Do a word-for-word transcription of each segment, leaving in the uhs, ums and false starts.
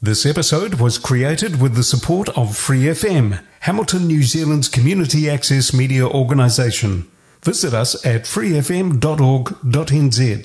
This episode was created with the support of Free F M, Hamilton, New Zealand's community access media organisation. Visit us at free f m dot org dot n z.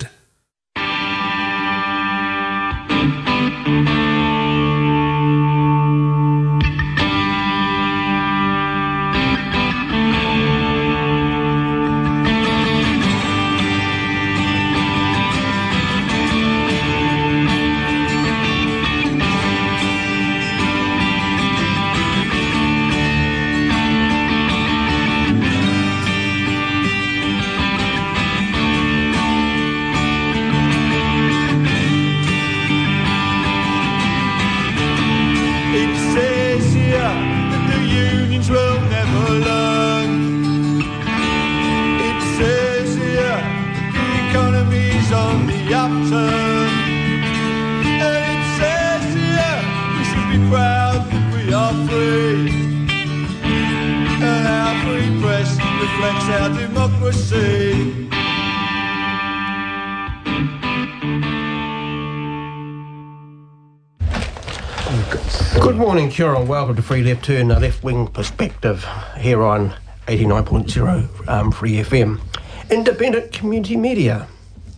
Good morning, Kia ora. Welcome to Free Left Turn, a left-wing perspective here on eighty-nine point zero um, Free F M. Independent community media.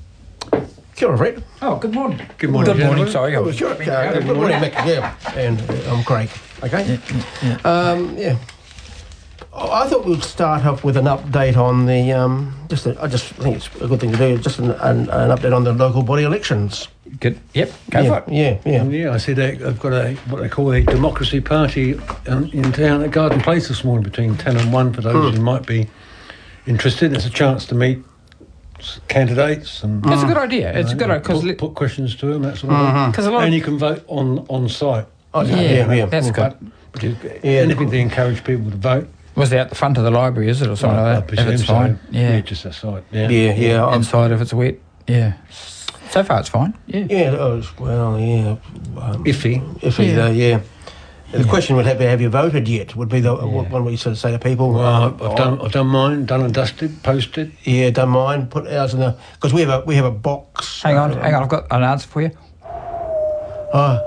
Kia ora, Fred. Oh, good morning. Good morning. Good morning, sorry. Oh, sure. Good Uh, good morning, Mick. Yeah. And uh, I'm Craig. Okay? Yeah, yeah. Um, yeah. Oh, I thought we'd start off with an update on the, um, just a, I just think it's a good thing to do, just an, an, an update on the local body elections. Good. Yep, go yeah, for it. Yeah, yeah. Yeah, I see they, I've got a what they call a democracy party um, in town at Garden Place this morning between ten and one for those Mm. who might be interested. It's a chance to meet s- candidates and It's a good idea. It's uh, a good idea because put, put questions to them, that sort of thing. because a lot And of you can vote on, on site. Oh, yeah, yeah, yeah. that's good. Which is Yeah. anything to encourage people to vote. Was it out the front of the library, is it, or something I like that? If presume it's so. fine, yeah. just outside. Yeah. Yeah, yeah. I'm- Inside if it's wet, yeah. So far it's fine. Yeah. Yeah, oh, well, yeah. Um, Iffy. Iffy, Yeah. though, yeah. The question would have, have you voted yet? Would be the Yeah. one where you sort of say to people, Well, uh, I've done I've done mine, done and dusted, posted. yeah, don't mind, put ours in the, because we have a we have a box. Hang on, uh, hang on, I've got an answer for you. Oh,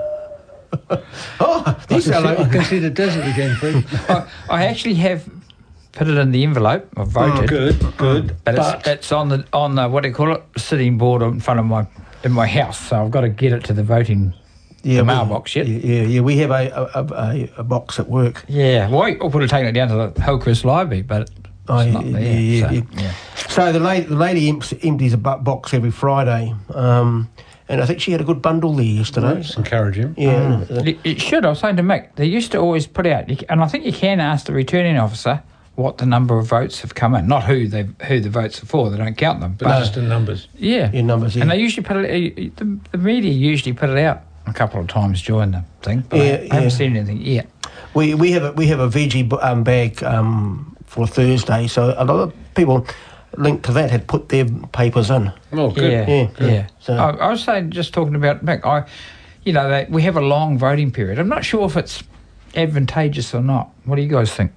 oh, I these can, are see, I like, can see the desert again, Fred. I, I actually have put it in the envelope. I've voted. Good, good. But, it's, it's on the, on the, what do you call it, sitting board in front of my, in my house. So I've got to get it to the voting, yeah, the we- mailbox yet. Yeah, yeah, yeah, we have a a, a, a box at work. Yeah, well, I would have taken it down to the Hillcrest Library, but it's Oh, not yeah, there. yeah, so, yeah. yeah. So the lady, the lady empties, empties a bu- box every Friday, um, and I think she had a good bundle there yesterday. That's encouraging. Yeah, uh, It, it should. I was saying to Mick, they used to always put out, you ca- and I think you can ask the returning officer what the number of votes have come in, not who they who the votes are for. They don't count them, But but just the numbers. yeah, your numbers. Yeah. and they usually put it. The, the media usually put it out a couple of times during the thing, but I- Yeah, I, haven't yeah. seen anything yet. We we have a we have a veggie bu- um, bag um, for Thursday, so a lot of people linked to that had put their papers in. Oh, good. Yeah, Yeah, yeah. yeah. So- I, I was saying, just talking about Mick, I, you know, they, we have a long voting period. I'm not sure if it's advantageous or not. What do you guys think?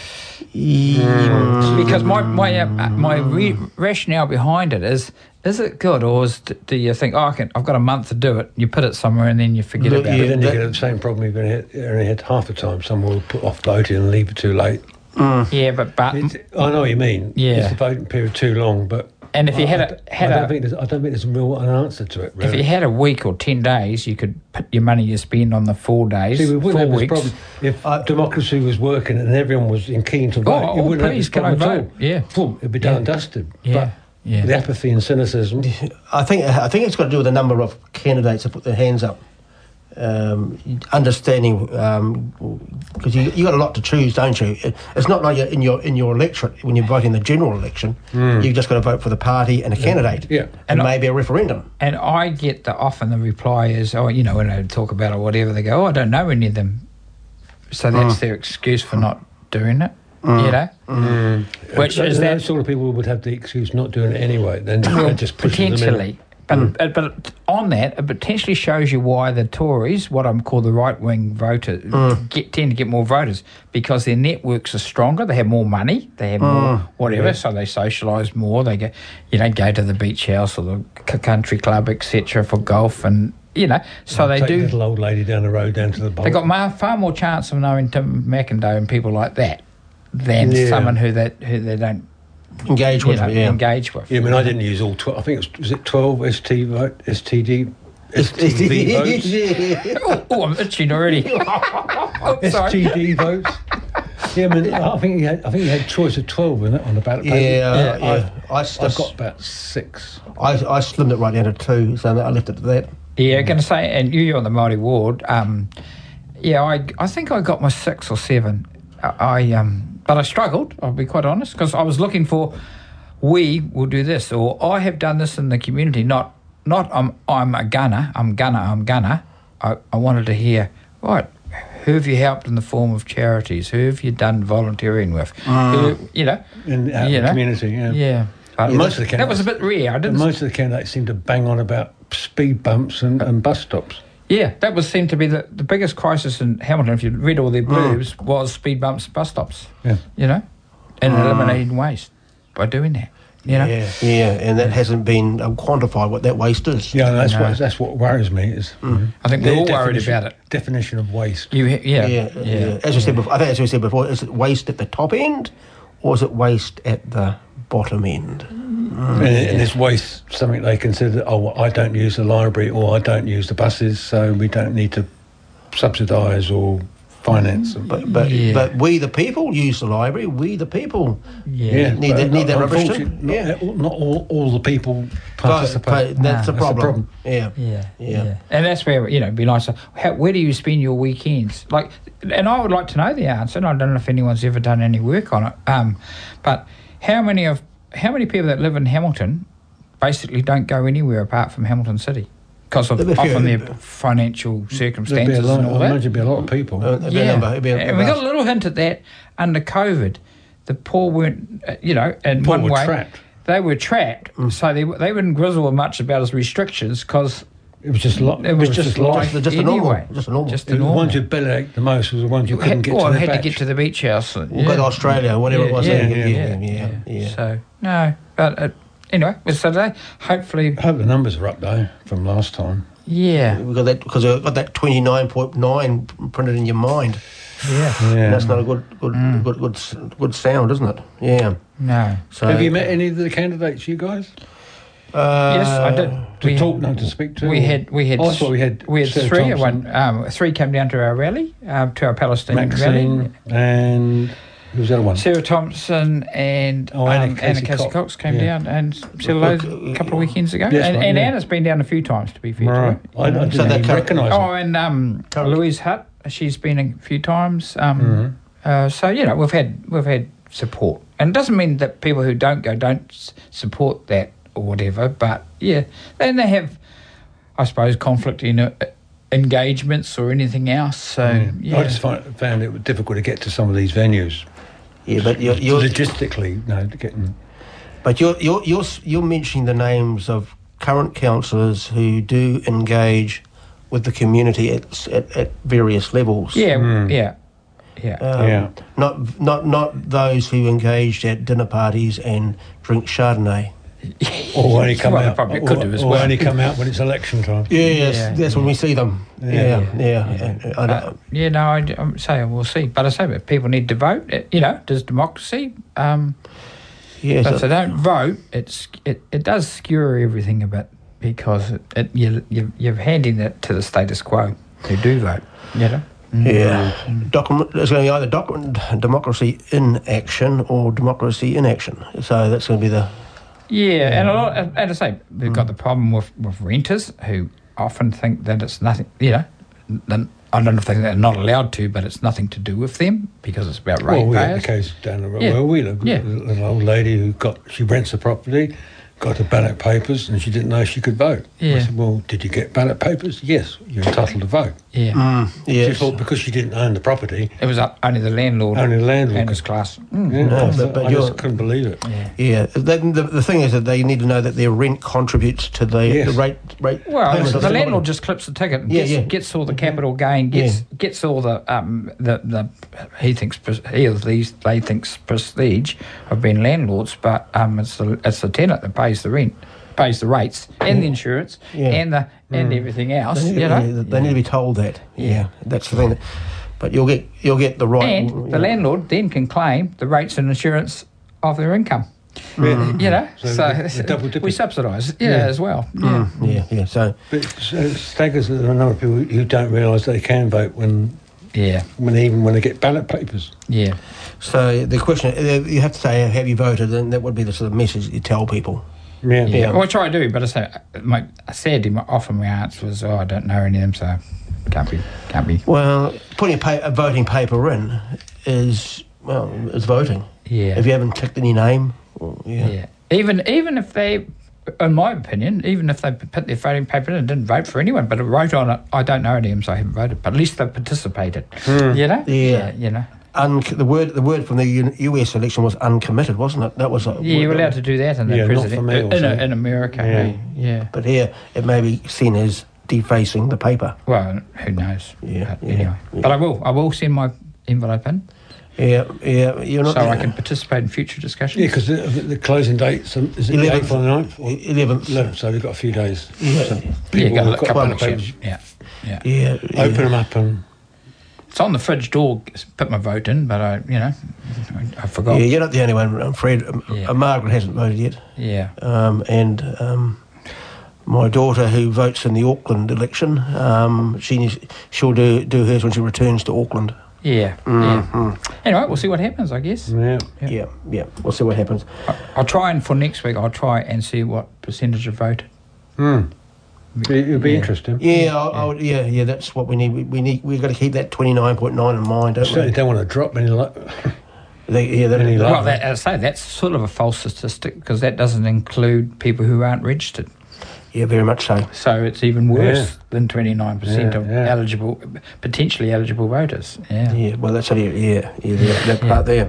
Yeah. Because my my uh, my re- rationale behind it is: is it good, or is, do you think, oh, I can, I've got a month to do it? You put it somewhere and then you forget Look, about yeah, it. Then you that- get the same problem you're going to hit, only hit half the time. Someone will put off voting and leave it too late. Yeah, but but It's, I know what you mean. Yeah. It's the voting period too long, but and if you I, had I, a had I don't a think there's, I don't think there's a real an answer to it. Really. if you had a week or ten days, you could put your money you spend on the four days, See, we wouldn't four have this weeks. problem if Uh, democracy was working and everyone was in keen to vote. Oh, you oh, wouldn't please, have can I this problem vote? at all. Yeah. Boom, it'd be done Yeah. and dusted. Yeah, But yeah. the apathy and cynicism. I think I think it's got to do with the number of candidates that put their hands up. Um, understanding because you you got a lot to choose, don't you? It, it's not like you're in your in your electorate when you're voting the general election. You've just got to vote for the party and a candidate, Yeah. and, And I- maybe a referendum. And I get that often the reply is, oh, you know, when they talk about it or whatever, they go, oh, I don't know any of them. So that's their excuse for not doing it, you know? Which Those- is that those sort of people would have the excuse not doing it anyway. Then it just pushes them in. potentially. But, but but on that, it potentially shows you why the Tories, what I'm called the right-wing voters, get, tend to get more voters because their networks are stronger. They have more money. They have more whatever, so they socialise more. They go, you know, go to the beach house or the c- country club, et cetera, for golf and you know, so they Take do. the little old lady down the road down to the bowl. They got ma- far more chance of knowing Tim McIndoe and people like that than Yeah. someone who they who they don't Engage you with know, it, yeah. engage with. Yeah, I mean, I didn't use all twelve. I think it was, was it twelve S T vote, S T D, S T V votes, Yeah. Oh, oh, I'm itching already. oh, sorry. S T D votes. Yeah, I mean, I think he had. I think he had a choice of twelve in it on the ballot paper. Yeah, yeah. I've, I, I've st- got about six. I, I slimmed it right down to two, so I left it to that. Yeah, going to say, and you on the Māori ward. Um, yeah, I I think I got my six or seven. I, I um, but I struggled. I'll be quite honest, because I was looking for. We will do this, or I have done this in the community. Not, not I'm, I'm a gunner. I'm gunner. I'm gunner. I, I wanted to hear, right, who have you helped in the form of charities? Who have you done volunteering with? Who, you know, In out you in the know? community, yeah. yeah. But And most of the that was a candidates- bit rare. I And didn't. most of the candidates seem to bang on about speed bumps and, and bus stops. Yeah, that was seemed to be the, the biggest crisis in Hamilton. If you read all their blurbs, was speed bumps, bus stops. Yeah. You know, and eliminating waste by doing that. You know. Yeah, yeah, and that hasn't been um, quantified what that waste is. Yeah, and that's No. what that's what worries me is I think their we're all worried definition- about it. Definition of waste. You, yeah, Yeah, yeah, yeah. As we said before, I think as we said before, is it waste at the top end, or is it waste at the bottom end? and, and is waste something they consider? Oh, well, I don't use the library, or I don't use the buses, so we don't need to subsidise or finance them. But but Yeah. but we the people use the library. We the people yeah. need but that- need that rubbish too. unfortunately, Yeah. Not, all- not all, all the people participate. But that's, No. the That's the problem. problem. Yeah. Yeah, Yeah. yeah, and that's where you know, it'd be nice. to- How, where do you spend your weekends? Like, and I would like to know the answer. And I don't know if anyone's ever done any work on it. Um, but how many of how many people that live in Hamilton basically don't go anywhere apart from Hamilton City because of There'll be a few. often their financial There'd be a circumstances lot, and all I that. imagine there'd be a lot of people. Uh, it'd be a Yeah, number, it'd be a- and we got a little hint at that under COVID. The poor weren't, uh, you know, in Poor one were way trapped. they were trapped, so they they wouldn't grizzle much about his restrictions because It was just lot. it was just life. life just a normal, anyway. just a normal. Just The a normal. ones who bellyache the most was the ones who couldn't get or to their had batch. to get to the beach house. We'll go to Australia, whatever it was. Yeah, then. yeah, yeah, yeah, yeah, yeah. So no, but uh, anyway, it's Saturday. Hopefully, I hope the numbers are up though from last time. yeah, We got that because I got that twenty nine point nine printed in your mind. yeah. And that's not a good, good, good, good, s- good sound, isn't it? Yeah. No. So Have you met any of the candidates, you guys? Uh, Yes, I did. To We- talk, no, to speak to? We had we had Oh, I thought we had we had Sarah three. Thompson. One, um, three came down to our rally, um, to our Palestinian rally. Maxine and who's the other one? Sarah Thompson and Oh, Anna um, Casey Anna Casey Cox. Cox came Yeah. down and said hello a couple of weekends ago. Yes, and right, and yeah. Anna's been down a few times, to be fair Right. to her. I, I didn't So that even kind- recognise Oh, them. and um, Current. Louise Hutt, she's been a few times. Um, Mm-hmm. uh, so you know, we've had we've had support, and it doesn't mean that people who don't go don't s- support that or whatever. But yeah, and they have, I suppose, conflict in uh, engagements or anything else. So yeah, I just find, found it difficult to get to some of these venues. yeah, but you're, you're Logistically, no, getting. but you're you're you're s- you're mentioning the names of current councillors who do engage with the community at s- at, at various levels. yeah, Mm. yeah, yeah. Um, Yeah. Not not not those who engaged at dinner parties and drink Chardonnay. Or only come Well, they out. probably or, could do as or well. only come out when it's election time. Yes, Yeah, that's when we see them. Yeah, yeah. yeah. Uh, I Uh, don't- yeah, no, I, I'm saying we'll see. But I say, but people need to vote. It, you know, does democracy? Um, yes, But if uh, they don't vote, it's it, it does skewer everything a bit because it, it you you you're handing it to the status quo who do vote. You know. yeah. Document, it's going to be either document, democracy in action or democracy in action. So that's going to be the. Yeah, and a lot, and and I say we've got the problem with, with renters who often think that it's nothing. You know, then I don't know if they're not allowed to, but it's nothing to do with them because it's about Well, we had ratepayers. the case down the road Yeah. where we live. Yeah. A little old lady who got she rents a property, got her ballot papers, and she didn't know she could vote. Yeah. I said, "Well, did you get ballot papers? Yes, you're entitled to vote." Yeah, Mm, She yes. thought because she didn't own the property, it was up, only the landlord, only the landlord and could. his class. Mm. Yeah, No, I, but- thought- but I you're- just couldn't believe it. Yeah. Yeah, the, the, the thing is that they need to know that their rent contributes to the, Yes. the rate rate. Well, payment so of the the landlord property. just clips the ticket and Yeah, gets, yeah. gets all the capital gain, gets gets all the um the, the he thinks pres- he or these they thinks prestige of being landlords, but um it's the it's the tenant that pays the rent. pays the rates and the insurance Yeah. and the and Mm. everything else. They, need, You know, yeah, they need to be told that. Yeah, Yeah. that's the thing. That, but you'll get you'll get the right. and yeah. the landlord then can claim the rates and insurance of their income. Mm. You know, So so, the- the double dipping. we subsidise, yeah, Yeah. as well. Yeah. Mm, yeah, yeah. So But it staggers that there are a number of people who don't realise they can vote when, yeah, when even when they get ballot papers. yeah. so the question uh, you have to say, have you voted? And that would be the sort of message you tell people. Yeah. Yeah, Yeah. well, I try to do, but I say, my, sadly, my, often my answer was, "Oh, I don't know any of them, so can't be, can't be." Well, putting a, pa- a voting paper in is well, is voting. Yeah, If you haven't ticked any name, well, yeah. yeah. Even even if they, in my opinion, even if they put their voting paper in and didn't vote for anyone, but wrote on it, I don't know any of them, so I haven't voted. But at least they participated. You know. Yeah. You know. Un- the word the word from the U- U S election was uncommitted, wasn't it? That was a Yeah, you're word allowed to do that in the Yeah, not president for me in, also. in America. Yeah. Hey? Yeah. But here it may be seen as defacing the paper. Well, who knows? Yeah, But yeah, anyway, yeah. but I will. I will send my envelope in Yeah, yeah. You're not. so I can participate in future discussions. Yeah, because the, the closing date is it the eleventh. eighth or the ninth? Or eleventh. eleventh, so we've got a few days. Yeah. So yeah, people got will a couple well, of papers. Yeah, yeah. Yeah, yeah. open them up and It's on the fridge door. Put my vote in, but I, you know, I, I forgot. Yeah, you're not the only one, um, Fred. Um, Yeah. uh, Margaret hasn't voted yet, Yeah. um, and um, my daughter, who votes in the Auckland election, um, she she'll do do hers when she returns to Auckland. Yeah. Yeah. Anyway, we'll see what happens. I guess. yeah. Yeah. Yeah, yeah. We'll see what happens. I, I'll try and for next week. I'll try and see what percentage of voted. Hmm. It would be Yeah. interesting. Yeah, I, I would, yeah, yeah. That's what we need. We, we need. We've got to keep that twenty nine point nine in mind, don't Certainly we? don't want to drop any. Lo- They, yeah, that, Any that- like- Well, that, as I say, that's sort of a false statistic because that doesn't include people who aren't registered. yeah, very much so. So it's even worse Yeah. than twenty-nine percent Yeah, of yeah. eligible, potentially eligible voters. Yeah. Yeah, well, that's only yeah, yeah, that, that part there.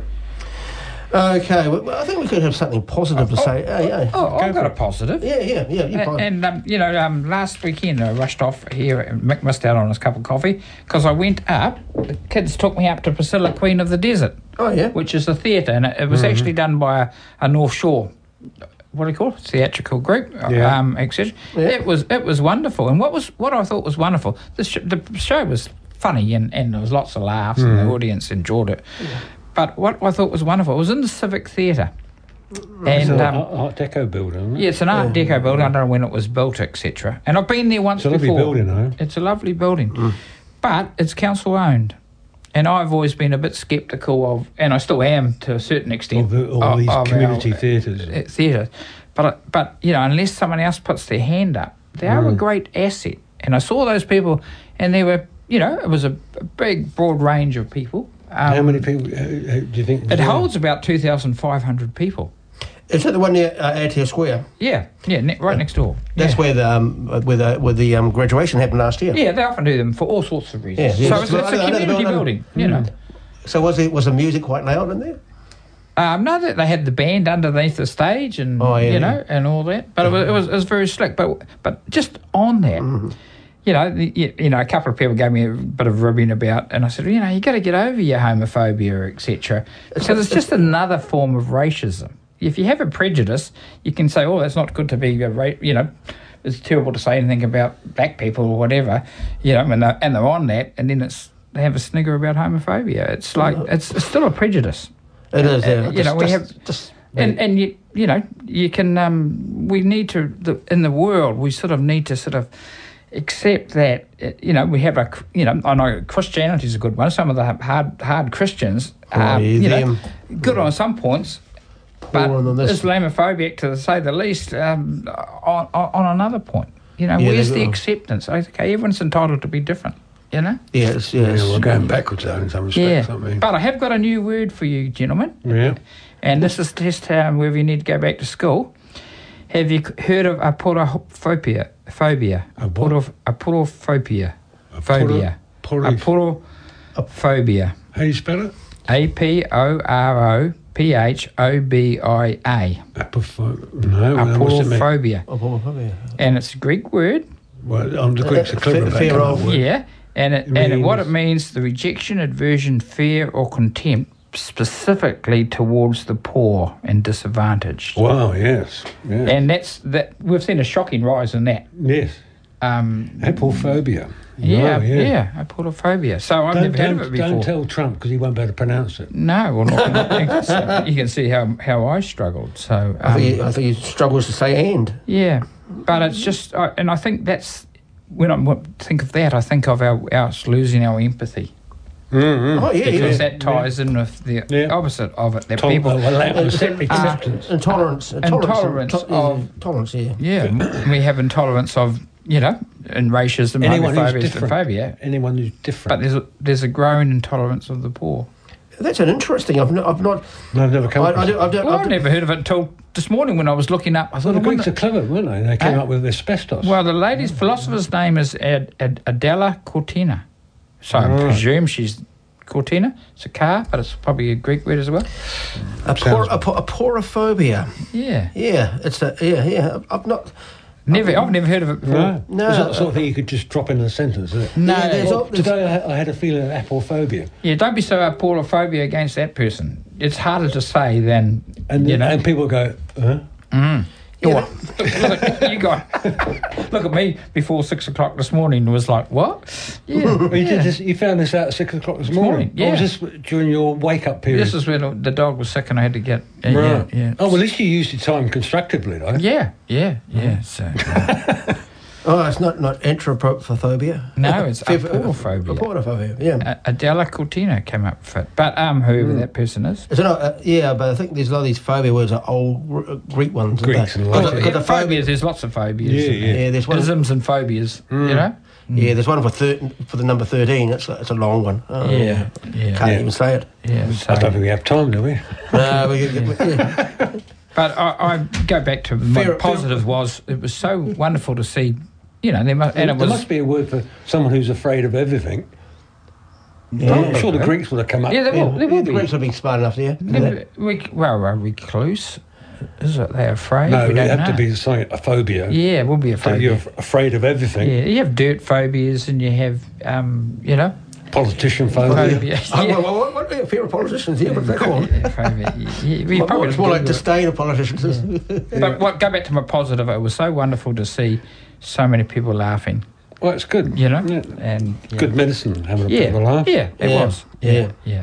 Okay, well, I think we could have something positive to say. Hey, hey. Oh, I've got a positive. Yeah, yeah, yeah. You And, fine. and um, you know, um, last weekend I rushed off here. and Mick missed out on his cup of coffee because I went up. The kids took me up to Priscilla, Queen of the Desert, Oh yeah. which is a theatre, and it, it was actually done by a, a North Shore. What do you call it? Theatrical group, Yeah. um, et cetera. Yeah. It was it was wonderful, and what was what I thought was wonderful. The sh- the show was funny, and, and there was lots of laughs, and the audience enjoyed it. But what I thought was wonderful, it was in the Civic Theatre, It's and an um, Art, Art Deco building, isn't it? yeah, it's an Art Deco building. I don't know when it was built, et cetera. And I've been there once It's a lovely before. building, though. It's a lovely building, but it's council owned, and I've always been a bit sceptical of, and I still am to a certain extent, Of the- all of- these of community our, theatres. uh, theatres. But but you know, unless someone else puts their hand up, they are a great asset. And I saw those people, and there were, you know, it was a, a big, broad range of people. Um, How many people uh, uh, do you think? was It there? holds about two thousand five hundred people. Is it the one near uh, Aotea Square? Yeah, yeah, ne- right next door. That's yeah. where the um, uh, where the where the um, graduation happened last year. Yeah, they often do them for all sorts of reasons. Yeah, yeah. So it's, Well, it's a I know the community building. building, you know. So was it was the music quite loud in there? Um, no, they they had the band underneath the stage, and Oh, yeah, you know, yeah. and all that. But it was, it was it was very slick. But but just on that, Mm-hmm. you know, the, you, you know, a couple of people gave me a bit of ribbing about, and I said, you know, you got to get over your homophobia, et cetera. Because it's just another form of racism. If you have a prejudice, you can say, oh, that's not good to be a ra-, you know. It's terrible to say anything about black people or whatever, you know, and they're, and they're on that, and then it's they have a snigger about homophobia. It's like it's, it's still a prejudice. It is. Uh, Yeah. you know, we Just- have, just- and and you you know you can um, we need to the, in the world we sort of need to sort of accept that uh, you know we have a you know I know Christianity is a good one. Some of the hard hard Christians are Oh, yeah, you know them. good on some points, but Poor on this. Islamophobic to say the least um, on, on on another point. You know, Yeah, where's they the go- acceptance? Okay, everyone's entitled to be different. You know. Yes. Yeah, Yes. we're going backwards though in some Yeah, respects, aren't we? but I have got a new word for you, gentlemen. Yeah. And this is just um, whether you need to go back to school. Have you heard of aporophobia? Phobia. A what? Aporo- Aporophobia. Phobia. Aporo- Aporophobia. How do you spell it? A P O R O P H O B I A. Apopho- no, well, what's it mean? Aporophobia. Oh, probably, yeah. And it's a Greek word. Well, I'm the Greeks are Uh, clever fe- about fear that of- word. Yeah. And it, It and it, what means- it means, the rejection, aversion, fear, or contempt specifically towards the poor and disadvantaged. Wow, yes. Yeah. And that's that. We've seen a shocking rise in that. yes. Um, Apelphobia. yeah, Wow, yeah, apelphobia. So I've Don't, never heard don't, of it before. don't tell Trump because he won't be able to pronounce it. No, well, not, not so you can see how, how I struggled. So I, think he, um, I think he struggles to say and. yeah, but it's just, I and I think that's when I think of that, I think of our us losing our empathy Mm-hmm. Oh, yeah, because yeah. that ties in with the Yeah. opposite of it. That Tol- people, uh, well, Uh, acceptance. uh, Intolerance. Intolerance to- of- Tolerance, yeah. yeah, we have intolerance of you know, and racism, Anyone who's homophobia, different. xenophobia. Anyone who's But different. there's a, there's a growing intolerance of the poor. That's an interesting. I've not. I've not. No, I've never come I, across I, it. do- I, do- Well, I, I've do- never heard of it until this morning when I was looking up. I Well, thought, the I Greeks wonder- are clever, weren't they? They came Uh, up with asbestos. Well, the lady's philosopher's name is Ad, Ad, Adela Cortina. So I Right. presume she's Cortina. It's a car, but it's probably a Greek word as well. a, por, a, por, a porophobia. Yeah. Yeah, it's a yeah yeah. I've not. Never, I've never heard of it before. no, No. It's not the sort of thing you could just drop in a sentence, is it? No. Yeah, there's Well, all- there's- today I had- I had a feeling of apelphobia, Yeah, don't be so apolophobia against that person. It's harder to say than, and you know. and people go, huh? Mm. Yeah, What? look, at, you got, look at me before six o'clock this morning and was like, what? Yeah. Well, you, yeah. did this, you found this out at six o'clock this, This morning. morning, Or was yeah. this during your wake-up period? This is when the dog was sick and I had to get. Uh, Right. Yeah, yeah. Oh, well, at least you used your time constructively, though. Yeah, yeah, yeah. So, Oh, it's not not anthropophobia. no, it's Fear- aporophobia. Aporophobia. Yeah. Uh, Adela Cortina came up with it. But um, whoever Mm. that person is. It's not, uh, yeah, but I think there's a lot of these phobia words are old Gr- uh, Greek ones. aren't Greeks they? and Got Latin. the- Yeah, got the phobia. phobias, there's lots of phobias. Yeah, isn't yeah. there? Yeah, there's one. Isms and phobias, Mm. you know? Yeah, there's one for thir- for the number thirteen. It's a, it's a long one. Oh, Yeah, yeah. Can't Yeah. even say it. Yeah, so- I don't think we have time, do we? No, we, yeah. But I, I go back to my Fear- positive was it was so wonderful to see, you know, there must, and it there was must be a word for someone who's afraid of everything. Yeah. I'm sure the Greeks would have come up. yeah, there will, there Yeah, will the be. Greeks have been smart enough there. There- we, well, a recluse, is it? They're afraid. No, we it don't have know. to be something, a phobia. Yeah, it will be a That you're phobia. f- afraid of everything. Yeah, you have dirt phobias and you have, um, you know, Politician phobia. phobia. Oh, Yeah. well, what, what, what fear of politicians here? What's that called? Yeah, phobia. Yeah, yeah, we Well, probably it's more like Google it. disdain of politicians. But what, go back to my positive. It was so wonderful to see so many people laughing. Well, it's good. You know, Yeah. and yeah. Good medicine, having a Yeah, bit of a laugh. yeah, it Yeah, was. yeah. yeah,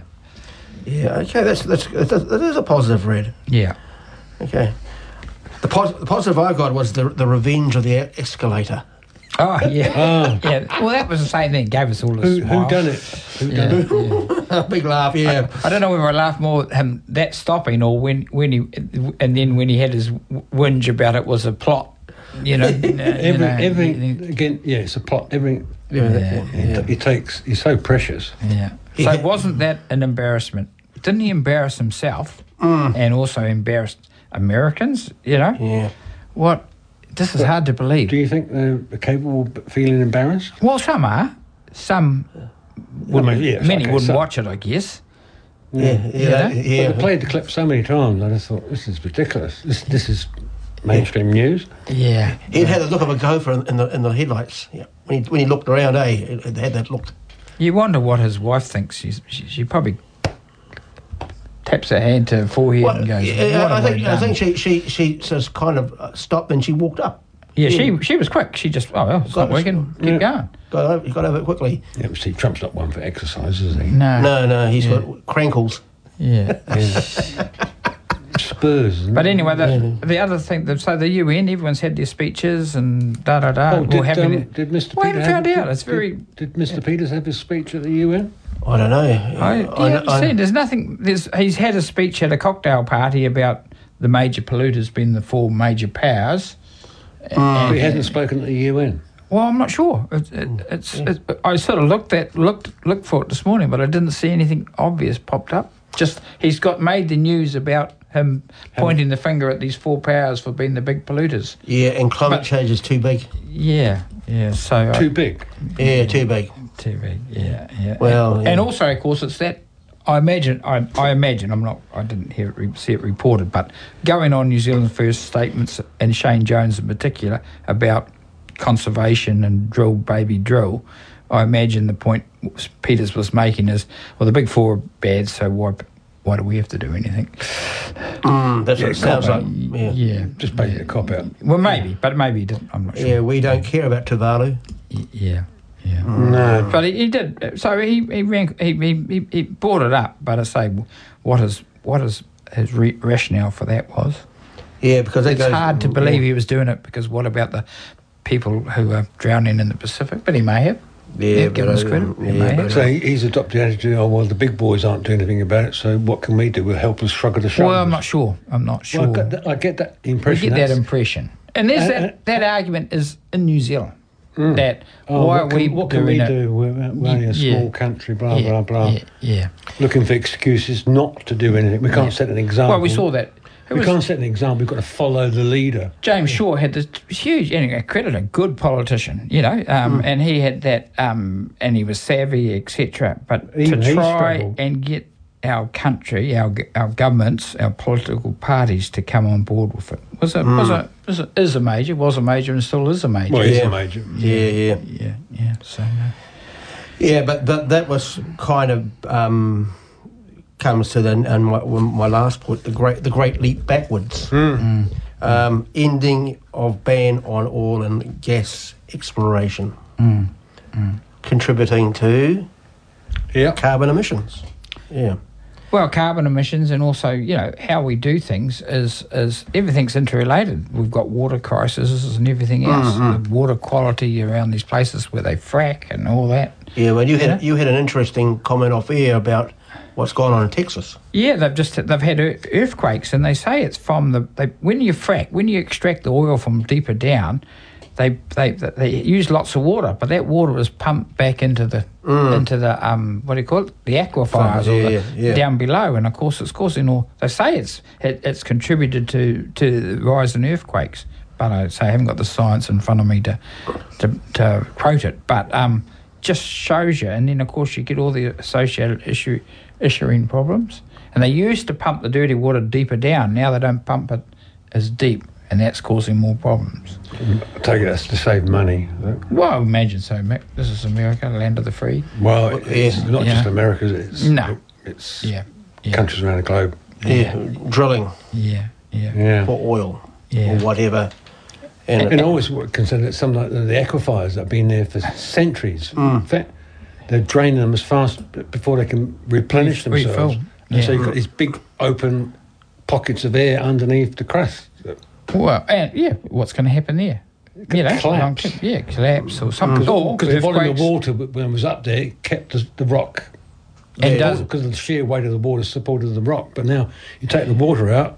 Yeah, okay, that's, that's, that that is a positive read. yeah. Okay. The, pos- the positive I got was the the revenge of the e- escalator. Oh, yeah, Ah. yeah. Well, that was the same thing. Gave us all a Who, smile. who done it? Who Yeah, done it? yeah. Big laugh, yeah. I don't know whether I laughed more at him that stopping or when when he and then when he had his whinge about it was a plot. You know, you Every, know, every you- again, yeah, it's a plot. Every Yeah, Yeah, he, yeah. he takes. He's so precious. Yeah. He So had- wasn't that an embarrassment? Didn't he embarrass himself Mm. and also embarrass Americans? You know Yeah. what? This is hard to believe. Do you think they're capable of feeling embarrassed? Well, some are. Some wouldn't. mean, yeah, many okay, wouldn't some. watch it, I guess. Yeah, yeah, Yeah. that- But yeah. they played the clip so many times. I just thought this is ridiculous. This this is mainstream news. Yeah. It had the look of a gopher in, in the in the headlights. Yeah, when he when he looked around, eh, it, it had that look. You wonder what his wife thinks. She's, she, she probably taps her hand to her forehead Well, and goes, yeah, "What I have I think I done?" think she she she just kind of uh, stopped and she walked up. Yeah, she she was quick. She just, oh, well, it's not Got- working. Keep yeah. going. Got over, got over it quickly. Yeah, but see, Trump's not one for exercise, is he? No. No, no, he's Yeah. got crankles. Yeah. Spurs. Isn't But it? anyway, the, the other thing, that, so the U N, everyone's had their speeches and da da da. Oh, did, or having um, it- did Mister Well, I Peter haven't have, found out. It's did- very- Did, Mister Peters have his speech at the U N? I don't know. I, yeah, I, I've seen, there's nothing. There's he's had a speech at a cocktail party about the major polluters being the four major powers. But And- he hasn't spoken at the U N. Well, I'm not sure. It, it, it's. It, I sort of looked at looked looked for it this morning, but I didn't see anything obvious popped up. Just he's got made the news about him pointing the finger at these four powers for being the big polluters. yeah, and climate But- change is too big. Yeah, yeah. So I- Too big. Yeah, too big. T V, yeah, yeah. Well, and, yeah. and also, of course, it's that. I imagine. I, I imagine. I'm not. I didn't hear it, re- see it reported, but going on New Zealand First statements and Shane Jones in particular about conservation and drill, baby, drill. I imagine the point Peters was making is, well, the big four are bad, so why why do we have to do anything? Mm, that's Yeah, what it sounds Cop-out. like. Yeah. yeah, Just making a cop out. Well, maybe, but maybe he didn't. I'm not sure. Yeah, we don't care about Tuvalu. Y- Yeah, yeah. No. But he, he did. So he he, ran, he he he brought it up. But I say, what is what is his re- rationale for that was? Yeah, because it It's goes, hard to yeah. believe he was doing it because what about the people who are drowning in the Pacific? But he may have. Yeah, give him but, his uh, credit. He yeah, may but, have. So he- he's adopted the attitude, oh, well, the big boys aren't doing anything about it, so what can we do? We'll help us shrug of the shoulders. Well, I'm not sure. I'm not sure. Well, I, get that, I get that We impression. get that That's- impression, and there's Uh, that, uh, that argument is in New Zealand. That Oh, why what are can, we what can doing we it? do? We're, we're only a Yeah. small country, blah, yeah, blah, blah. Yeah, yeah. Looking for excuses not to do anything. We can't Yeah. set an example. Well, we saw that. Who We was- can't set an example. We've got to follow the leader. James Shaw had this huge, and a credited, good politician, you know, um, Hmm. and he had that, um, and he was savvy, et cetera. But Even to he try struggled. and get our country, our our governments, our political parties to come on board with it was a was a was a, is a major, was a major, and still is a major. Well, he's Yeah. a major. Yeah, yeah. yeah, yeah. So. Uh, Yeah, but, but that was kind of um, comes to the and my, my last point, the great the great leap backwards, Hmm. um, ending of ban on oil and gas exploration, mm, contributing to Yeah. carbon emissions. Yeah, Well, carbon emissions and also, you know, how we do things is is everything's interrelated. We've got water crises and everything else. The water quality around these places where they frack and all that. yeah. Well, you had Yeah. you had an interesting comment off air about what's going on in Texas. Yeah, they've just they've had ear- earthquakes, and they say it's from the they, when you frack, when you extract the oil from deeper down, they they they use lots of water, but that water is pumped back into the into the um what do you call it, the aquifers or Yeah, the, yeah, yeah. down below, and of course it's causing all. They say it's it, it's contributed to to the rise in earthquakes, but I say I haven't got the science in front of me to to, to quote it, but um just shows you, and then of course you get all the associated issue issuing problems. And they used to pump the dirty water deeper down. Now they don't pump it as deep, and that's causing more problems. I take it that's to save money. Well, imagine so, Mick. This is America, land of the free. Well, it's yeah. not just Yeah. America, it's, No. it's Yeah, yeah, countries around the globe. Yeah, drilling yeah, yeah, Yeah. for oil Yeah. or whatever. And, And I always consider that some like the, the aquifers that have been there for centuries. Mm. In fact, they're draining them as fast b- before they can replenish Re- themselves. refill. And so Yeah. you've got these big open pockets of air underneath the crust. Well, and yeah, what's going to happen there? You know, collapse. long- yeah, collapse or something. Or Because the volume of earthquakes. water w- when it was up there kept the, the rock. And Yeah. does Because of the sheer weight of the water supported the rock. But now you take the water out,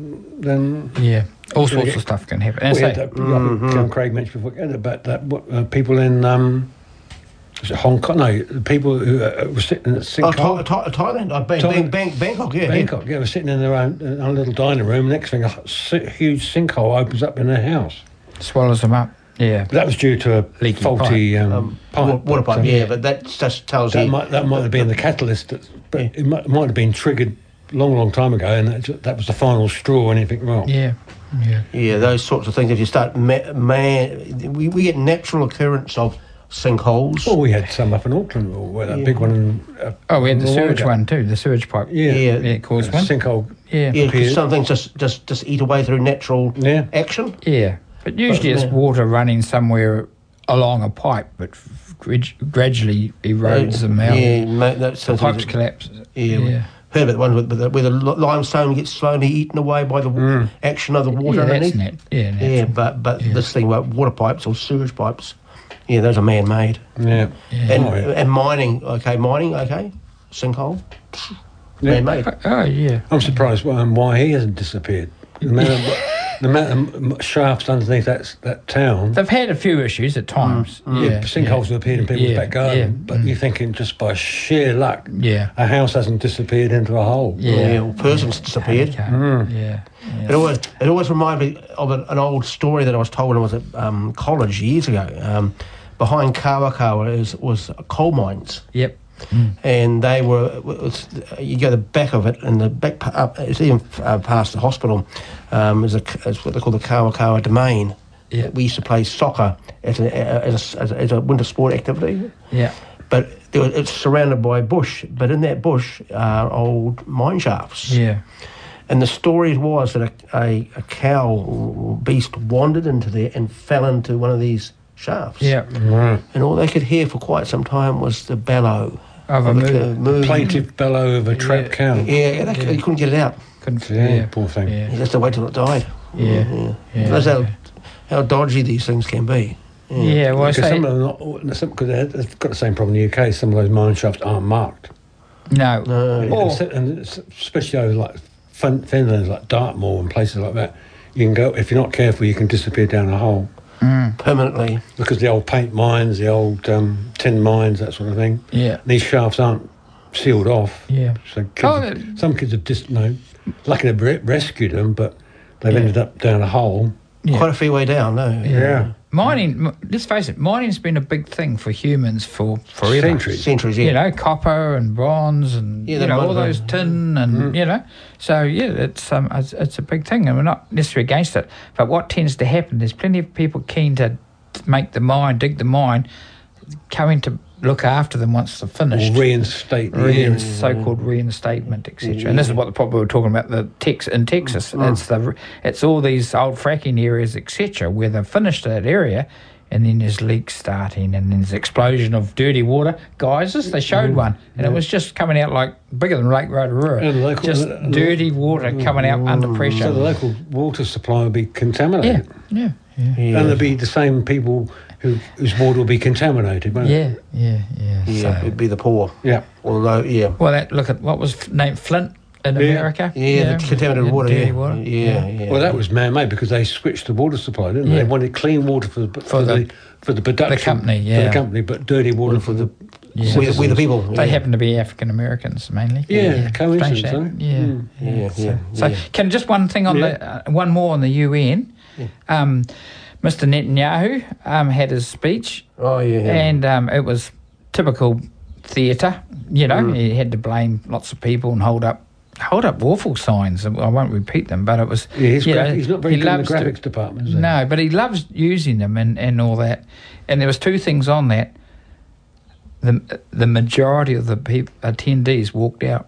then yeah, all Gonna sorts get- of stuff can happen. And we so, had that, um, Craig mentioned before about that what, uh, people in um, was it Hong Kong? No, the people who uh, were sitting at oh, Sinkhole, Tha- Tha- Thailand, uh, Bang, Thailand. Bang, Bang, Bangkok, yeah, Bangkok. Yeah, were sitting in their own, uh, own little dining room. Next thing, a si- huge sinkhole opens up in their house. swallows them up. Yeah, But that was due to a Leaky faulty yeah. um, Um, pipe. wa- water but, pipe, um, yeah, but that just tells That you might that might have been the catalyst, that, but Yeah. it might, might have been triggered long, long time ago, and that, ju- that was the final straw. When anything wrong. yeah, yeah. Yeah, those sorts of things. If you start, ma- man, we, we get natural occurrence of sinkholes. Well, we had some up in Auckland, or where that Yeah. big one. In, uh, Oh, we had the a while sewage ago. one too, the sewage pipe. Yeah, Yeah. Yeah, it caused A one. sinkhole. Yeah. yeah, because appeared. some things just, just, just eat away through natural Yeah. action. Yeah, but usually it's yeah. water running somewhere along a pipe, but f- grad- gradually erodes them out. Yeah, ma- that's The something pipes that- collapse. Yeah, we heard about the one with, with the, where the li- limestone gets slowly eaten away by the wa- action of the water yeah, that's underneath. net. Yeah, natural. Yeah, but but Yeah. this thing about water pipes or sewage pipes, yeah, those are man-made. Yeah. Yeah. And Oh, yeah. and mining, okay, mining, okay, sinkhole, Yeah. man-made. Oh yeah. I'm surprised um, why he hasn't disappeared. The amount of, the amount of shafts underneath that that town. They've had a few issues at times. Mm, Yeah, Yeah, sinkholes have appeared in people's Yeah, back garden, yeah, but mm. you're thinking just by sheer luck, Yeah. a house hasn't disappeared into a hole. Yeah. Yeah, well, person's disappeared. Okay. Mm. Yeah. It always it always reminded me of an, an old story that I was told when I was at um, college years ago. Um, behind Kawakawa is was coal mines. Yep. And they were, it was, you go to the back of it, and the back pa- up, it's even uh, past the hospital, um, is, a, is what they call the Kawakawa Domain. Yeah. We used to play soccer as a, as a, as a, as a winter sport activity. Yeah. But there was, it's surrounded by bush, but in that bush are old mine shafts. Yeah. And the story was that a, a, a cow or beast wandered into there and fell into one of these shafts. Yeah. Right. And all they could hear for quite some time was the bellow Of a of moo. the moo. Plaintive bellow of a trapped Yeah. cow. Yeah, they, they couldn't get it out. Couldn't, Yeah, yeah. poor thing. You Yeah. just had to wait till it died. Yeah. yeah. Yeah. That's how, how dodgy these things can be. Yeah, well, I Because say, some of them, not, some, cause they've got the same problem in the U K. Some of those mine shafts aren't marked. no. No. And, Or- se- and it's- especially over like Fin- Finland, like Dartmoor and places like that, you can go, if you're not careful, you can disappear down a hole. Permanently. Because the old paint mines, the old um, tin mines, that sort of thing, Yeah. these shafts aren't sealed off. Yeah. So kids Oh, have- uh, some kids have just, you know, lucky to re- rescued them, but they've Yeah. ended up down a hole. Yeah. Quite a fair way down, no? Yeah. Mining, m- let's face it, mining's been a big thing for humans for forever. Centuries. Centuries, yeah. You know, copper and bronze and Yeah, you that know might all have those been- tin and you know. So yeah, it's um it's, it's a big thing, and we're not necessarily against it. But what tends to happen? There's plenty of people keen to make the mine, dig the mine, coming to look after them once they're finished. Or reinstate the Rein, area. so-called reinstatement, et cetera. And this is what the problem we were talking about the Tex in Texas. It's the it's all these old fracking areas, et cetera, where they've finished that area, and then there's leaks starting, and then there's explosion of dirty water geysers. They showed one, and it was just coming out like bigger than Lake Rotorua. And local- Just uh, dirty water coming out under So the pressure. local water supply will be Yeah, contaminated. yeah, yeah. Yeah. And there'll be the same people who, whose water will be contaminated, won't Yeah, it? yeah, yeah. Yeah, So- it'd be the poor. Yeah. Although, yeah. well, that look at what was f- named Flint in Yeah. America. Yeah, you the know, contaminated water, dirty yeah. water. Yeah, yeah. Well, that was man-made because they switched the water supply, didn't they? Yeah. They wanted clean water for the, for, For the- the, for the production. the company, For yeah. the company, but dirty water for the... Yeah. we, we the people. They yeah. happen to be African Americans mainly. Yeah, coincidence, Strange that. eh? Yeah, Mm. Yeah, So, yeah, so yeah. can just one thing on Yeah. the uh, one more on the U N. Um, Mister Netanyahu um, had his speech, Oh, yeah. yeah. and um, it was typical theatre. You know, Mm. he had to blame lots of people and hold up. Hold up awful signs. I won't repeat them, but it was. Yeah, he's, you gra- know, he's not very he good in the loves to- graphics department, is he? No, but he loves using them and, and all that. And there was two things on that. The the majority of the peop attendees walked out,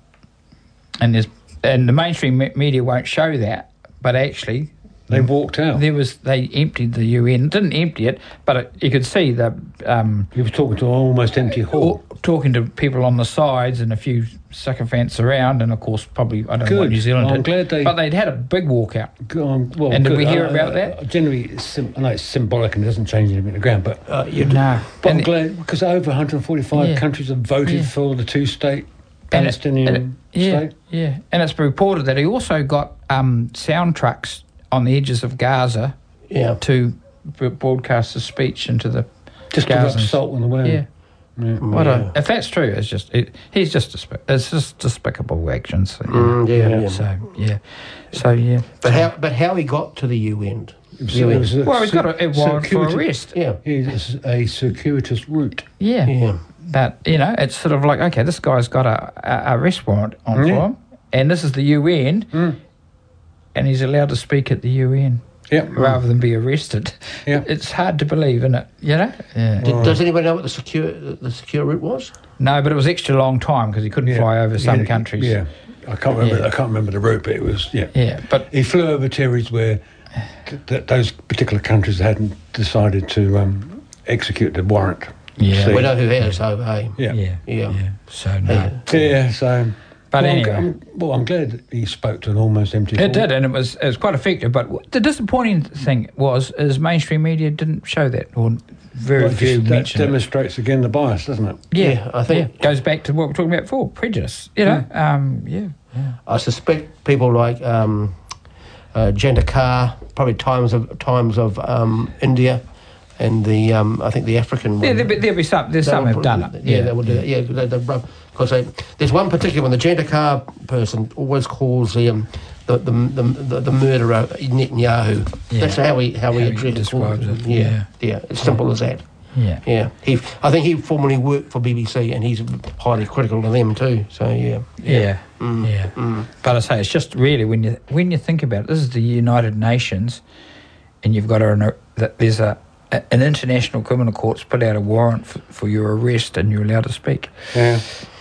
and there's and the mainstream me- media won't show that, but actually They walked out. there was they emptied the U N. Didn't empty it, but it, you could see the um, He was talking to an almost empty hall. talking to people on the sides and a few sycophants around, and of course probably I don't know what Good. New Zealand I'm did, glad they- but they'd had a big walkout. Go on, well, And did good. we hear Uh, about uh, that? Generally, it's sim- I know it's symbolic and it doesn't change anything on the ground, but Uh, you No, But and I'm glad because over one hundred forty-five Yeah. countries have voted Yeah. for the two-state And it- Palestinian and it- yeah, state. yeah, and it's reported that he also got um, sound trucks on the edges of Gaza yeah. to b- broadcast the speech into the Just to rub Gazans. salt in the wound. Yeah, Yeah. what Yeah. a, if that's true, it's just it, he's just despi- it's just despicable actions. you know. Mm, yeah, yeah. So yeah, so yeah. But how? But how he got to the U N? It was- U it N. was a Well, he's got a, a warrant for circuitous- arrest. Yeah, It's a circuitous route. Yeah. yeah. But you know, it's sort of like okay, this guy's got a, a arrest warrant on Yeah. for him, and this is the U N, Mm. and he's allowed to speak at the U N. Yeah. Rather than be arrested. Yeah. It's hard to believe, isn't it? You know? Yeah. Did, does anybody know what the secure the secure route was? No, but it was extra long time because he couldn't Yeah. fly over some Yeah, countries. Yeah. I can't remember. Yeah. I can't remember the route, but it was yeah. Yeah, but He flew over territories where th- th- those particular countries hadn't decided to um, execute the warrant. Yeah. See? We know who has, so hey. Yeah. yeah, Yeah. So no. Yeah. Yeah. So. But well, I'm- anyway. I'm, well, I'm glad that he spoke to an almost empty hall. It did, and it was it was quite effective. But w- the disappointing thing was, is mainstream media didn't show that, or very Well, it few just- that mentioned it. demonstrates again the bias, doesn't it? Yeah, Yeah, I think- yeah. Goes back to what we're talking about before, prejudice. You know, um, yeah, yeah. I suspect people like um, uh, Janta Carr, probably times of times of um, India, and the um, I think the African one. Yeah, there'll be, there'll be some. There's They some will have done probably- it. Yeah, they will do that. Yeah, they, they, because they, there's one particular one. The Janta Carr person always calls the um, the, the, the, the the murderer Netanyahu. Yeah. That's how he how, How he he addresses describes it, Yeah, yeah. yeah, It's simple as that. Yeah. Yeah, he. I think he formerly worked for B B C, and he's highly critical of them too. So yeah, Yeah, yeah. Mm. But I say it's just really when you when you think about it, this is the United Nations, and you've got a that there's a a, an international criminal court's put out a warrant for, for your arrest and you're allowed to speak. Yeah.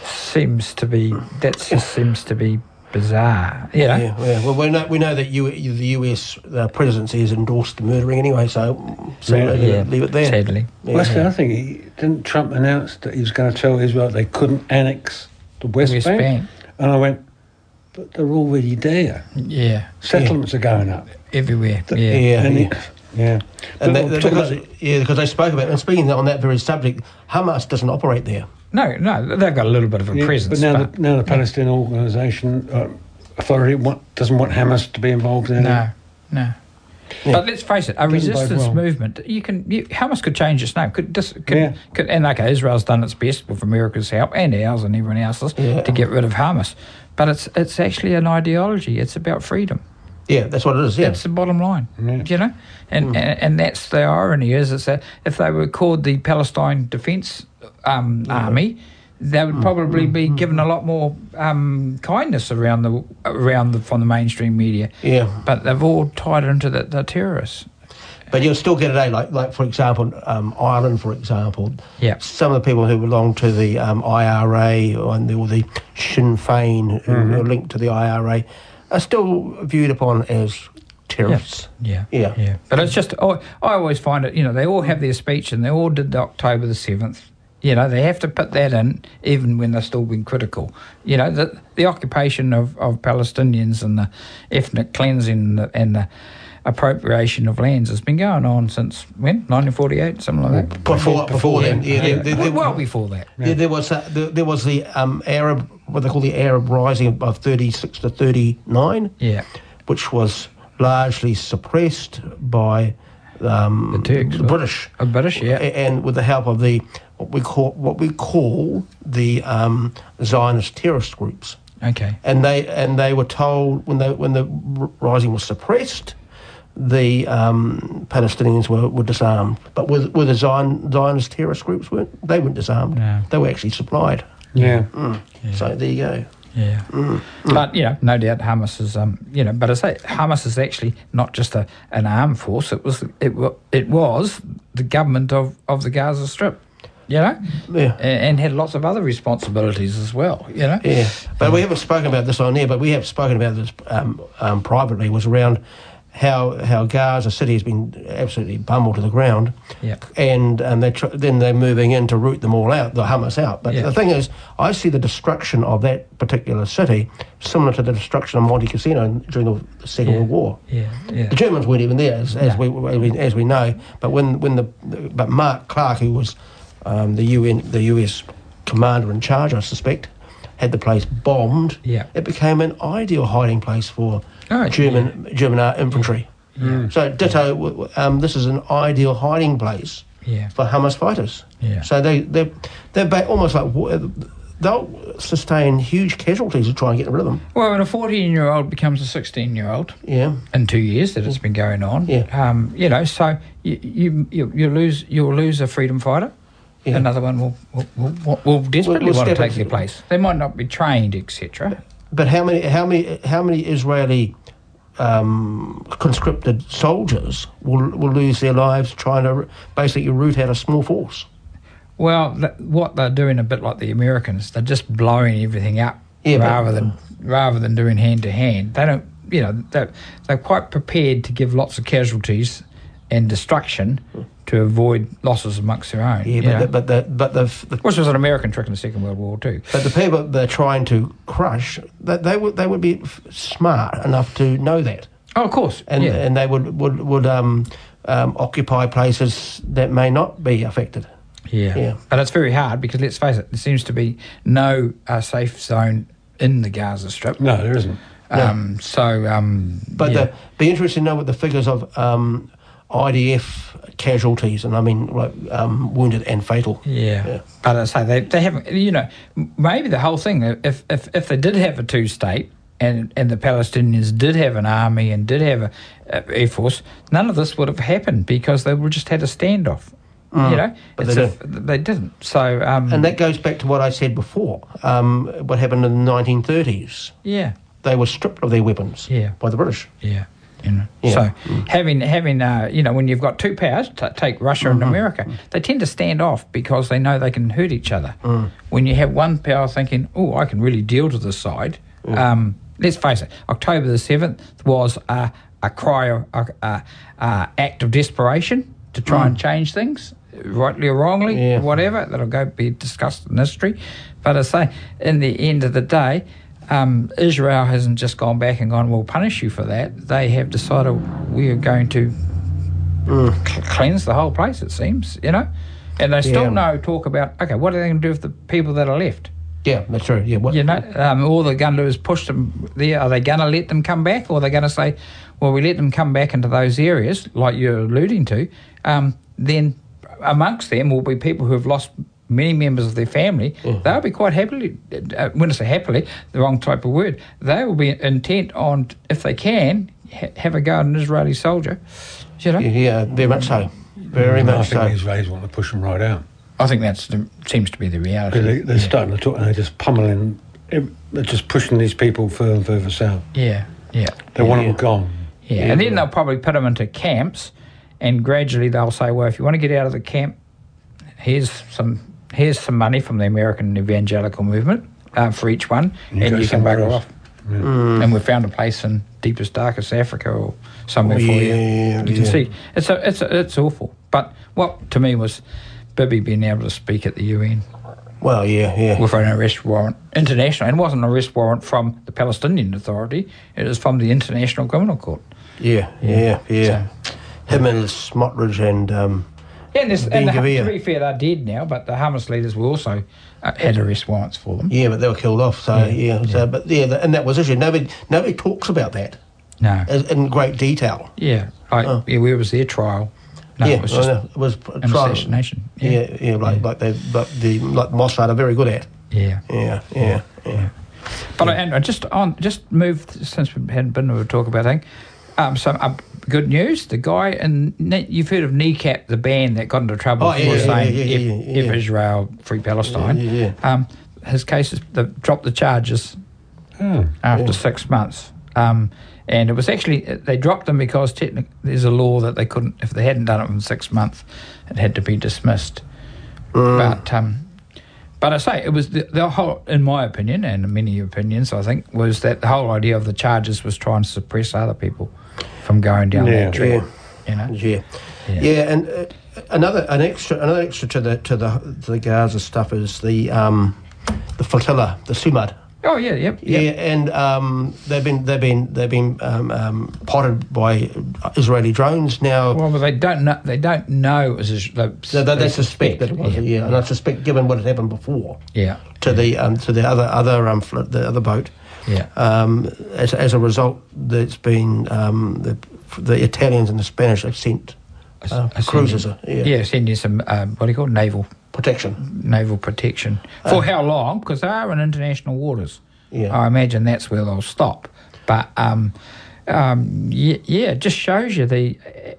Seems to be, that just seems to be bizarre. You know? Yeah, yeah. Well, we know we know that you, the U S uh, presidency has endorsed the murdering anyway, so so Yeah. leave, Yeah, it, leave it there. sadly. Yeah. Well, that's the other thing. He, didn't Trump announce that he was going to tell Israel they couldn't annex the West, West Bank? Bank. And I went, but they're already there. Yeah, Settlements are going up. everywhere. Yeah. Yeah, And yeah. it- yeah. And But that, we'll that- talk because, about the- yeah, because they spoke about it. And speaking on that very subject, Hamas doesn't operate there. No, no, they've got a little bit of a yeah, presence. but now, but the, now the Palestinian Organisation uh, Authority want, doesn't want Hamas to be involved in no, it. no. Yeah. But let's face it, a Doesn't bode resistance well. movement. You can, you, Hamas could change its name. Could, dis, could, Yeah. could, and okay, Israel's done its best with America's help and ours and everyone else's Yeah. to get rid of Hamas. But it's it's actually an ideology. It's about freedom. Yeah, that's what it is. Yeah, That's the bottom line, Yeah. you know, and, Mm. and and that's the irony is is that if they were called the Palestine Defence um, Army, they would probably be given a lot more um, kindness around the around the from the mainstream media. yeah. But they've all tied into the, the terrorists. But you'll still get it, eh? Like, like for example, um, Ireland, for example. Yeah. Some of the people who belong to the um, I R A or the, or the Sinn Féin, who Mm-hmm. are linked to the I R A, are still viewed upon as terrorists. Yeah, Yeah. yeah. But it's just, I, I always find it, you know, they all have their speech and they all did the October the seventh. You know, they have to put that in even when they're still being critical. You know, the the occupation of, of Palestinians and the ethnic cleansing and the, and the appropriation of lands has been going on since, when? nineteen forty-eight, something like that? Before, before then, yeah, there, there, there, well before that. there, there was a, there, there was the um, Arab, what they call the Arab Rising of thirty-six to thirty-nine, Yeah. which was largely suppressed by um, The Turks, the right? British. Uh, British, yeah. A- and with the help of the what we call what we call the um, Zionist terrorist groups, Okay. and they and they were told when they when the r- rising was suppressed, the um, Palestinians were, were disarmed. But with with the Zion, Zionist terrorist groups weren't they weren't disarmed. No. They were actually supplied. Yeah. So there you go. Yeah, but you know, no doubt Hamas is, um, you know, but I say Hamas is actually not just a, an armed force. It was it wa- it was the government of, of the Gaza Strip, you know, Yeah. and, and had lots of other responsibilities as well, you know. Yeah, but we haven't spoken about this on air, but we have spoken about this um, um, privately, was around how how Gaza City has been absolutely bumbled to the ground. Yeah. And um, they tr- then they're moving in to root them all out, the Hamas out. But Yeah. the thing is, I see the destruction of that particular city similar to the destruction of Monte Cassino during the Second Yeah. World War. Yeah, yeah. The Germans weren't even there, as, as, No. we, as we as we know. But when when the but Mark Clark, who was um, the U N the U S commander in charge, I suspect, had the place bombed. Yeah. It became an ideal hiding place for Oh, German German uh, infantry. So ditto. w- w- Um, this is an ideal hiding place Yeah. for Hamas fighters. Yeah. So they they they're ba- almost like wa- they'll sustain huge casualties to try and get rid of them. Well, when a fourteen-year-old becomes a sixteen-year-old Yeah. in two years that it's been going on, Yeah. um, you know, so you you you, you lose you'll lose a freedom fighter. Yeah. Another one will will, will, will desperately Will- will want to step take in- their place. They might not be trained, et cetera. But how many how many how many Israeli um, conscripted soldiers will will lose their lives trying to basically root out a small force? Well, th- what they're doing a bit like the Americans, they're just blowing everything up Yeah, but- rather than rather than doing hand to hand. They don't, you know, they're, they're quite prepared to give lots of casualties and destruction to avoid losses amongst their own. Yeah, you but know, the, but the but the, the which was an American trick in the Second World War too. but the people they're trying to crush, that they would they would be f- smart enough to know that, Oh, of course, and yeah. and they would would would um, um, occupy places that may not be affected. Yeah. Yeah. But it's very hard because, let's face it, there seems to be no uh, safe zone in the Gaza Strip. No, there isn't. Um, so, um, But yeah. the, be interesting to know what the figures of um, I D F casualties, and I mean like um, wounded and fatal. Yeah. Yeah. But I say they they haven't. You know, m- maybe the whole thing. If if if they did have a two state and and the Palestinians did have an army and did have a, a air force, none of this would have happened because they would just had a standoff. You know, but It's they a- they didn't. So um, And that goes back to what I said before. Um, what happened in the nineteen thirties? yeah, They were stripped of their weapons Yeah. by the British. yeah. You know, Yeah. so having having uh, you know, when you've got two powers, t- take Russia and America, they tend to stand off because they know they can hurt each other. When you have one power thinking, "Oh, I can really deal to this side," um, let's face it, October the seventh was a a cry, a, a, a act of desperation to try and change things, rightly or wrongly, Yeah. whatever. That'll go be discussed in history. But I say, in the end of the day, um, Israel hasn't just gone back and gone, we'll punish you for that. They have decided we are going to cl- cleanse the whole place, it seems, you know. And they still Yeah. know talk about, okay, what are they going to do with the people that are left? Yeah, that's true. Yeah, what, You know, um, all they're going to do is push them there. Are they going to let them come back, or are they going to say, well, we let them come back into those areas, like you're alluding to, um, then amongst them will be people who have lost many members of their family. They'll be quite happily, uh, when I say happily, the wrong type of word, they will be intent on, if they can, ha- have a go at an Israeli soldier. You know? yeah, very much so. Very I much think so. the Israelis want to push them right out. I think that seems to be the reality. They, they're starting to talk, and they're just pummeling, they're just pushing these people further and further south. Yeah, yeah. They want Yeah. them gone. Yeah, and then they'll probably put them into camps, and gradually they'll say, well, if you want to get out of the camp, here's some here's some money from the American evangelical movement uh, for each one, You and go you can somewhere bugger else. off. And we've found a place in deepest, darkest Africa or somewhere Oh, for yeah, you. yeah, You can yeah. see. It's a, it's a, it's awful. But what, to me, was Bibi being able to speak at the U N Well, yeah, yeah. with an arrest warrant, international. And it wasn't an arrest warrant from the Palestinian Authority. It was from the International Criminal Court. Yeah, yeah, yeah. Him and Smotrich and um, Yeah, and, this, and the, Ben-Gvir. to be fair, they're dead now, but the Hamas leaders were also uh, had arrest warrants for them. yeah, but they were killed off. So yeah, so but yeah, th- and that was issue. Nobody, nobody talks about that No. as, in great detail. Yeah. I, Oh. yeah, where was their trial? No, yeah, it was just I know. It was a an trial. assassination. Yeah, yeah, like like they, like the like Mossad are very good at. Yeah. Yeah, yeah, yeah. But I, and I just on just moved since we had been to talk about thing. Um, some uh, good news. The guy and you've heard of Kneecap, the band that got into trouble Oh, for yeah, yeah, saying yeah, yeah, if, yeah, if yeah. Israel free Palestine. Yeah, yeah, Um, his case is they dropped the charges Oh. after Yeah. six months. Um, and it was actually they dropped them because technic- there's a law that they couldn't if they hadn't done it in six months, it had to be dismissed. Mm. But um, but I say it was the, the whole, in my opinion, and many opinions, I think, was that the whole idea of the charges was trying to suppress other people from going down Yeah. that track. Yeah. You know, Yeah, Yeah. yeah, and uh, another an extra another extra to the to the to the Gaza stuff is the um the flotilla, the Sumad. oh yeah, yep, Yeah, yep. and um, they've been they've been they've been um, um, potted by Israeli drones now. Well, but they don't know. They don't know. As is, they, they, they, they suspect that it was, yeah. yeah, and I suspect, given what had happened before yeah, to the um, to the other other um, fl- the other boat, yeah. um, as as a result, there's been um, the the Italians and the Spanish have sent uh, I cruisers, send uh, you, yeah, yeah, send you some um, what do you call it? naval protection. naval protection for how long? Because they are in international waters. Yeah. I imagine that's where they'll stop. But um, um, yeah, yeah, it just shows you the,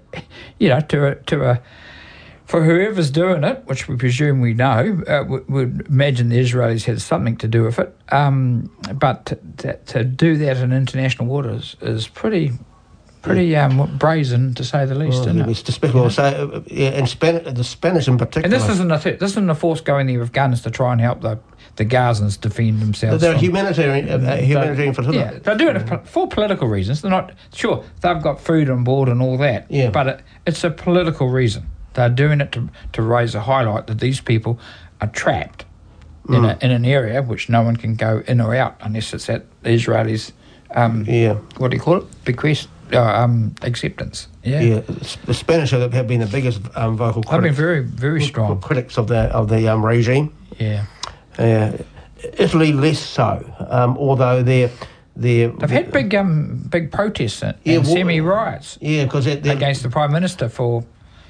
you know, to a, to a for whoever's doing it, which we presume we know, uh, would, would imagine the Israelis had something to do with it. Um, but to, to, to do that in international waters is pretty. Pretty um, brazen, to say the least, Well, isn't it? it's despicable. So, uh, yeah, and Span- the Spanish in particular. And this isn't a th- this isn't a force going there with guns to try and help the the Gazans defend themselves. they're a from- humanitarian, uh, uh, humanitarian flotilla. Yeah, they're doing it for- for political reasons. They're not sure they've got food on board and all that. Yeah. but it, it's a political reason. They're doing it to to raise a highlight that these people are trapped in a, in an area which no one can go in or out unless it's at the Israelis. Um, Yeah. What do you call it? Bequest. Uh, um, acceptance. Yeah. Yeah, the Spanish have have been the biggest um, vocal They've been critics, very, very strong. critics of the of the um, regime. Yeah. Uh, Italy less so, um, although they're they're They've had big, um, big protests and, Yeah, and well- semi-riots yeah because they're, they're, against the Prime Minister for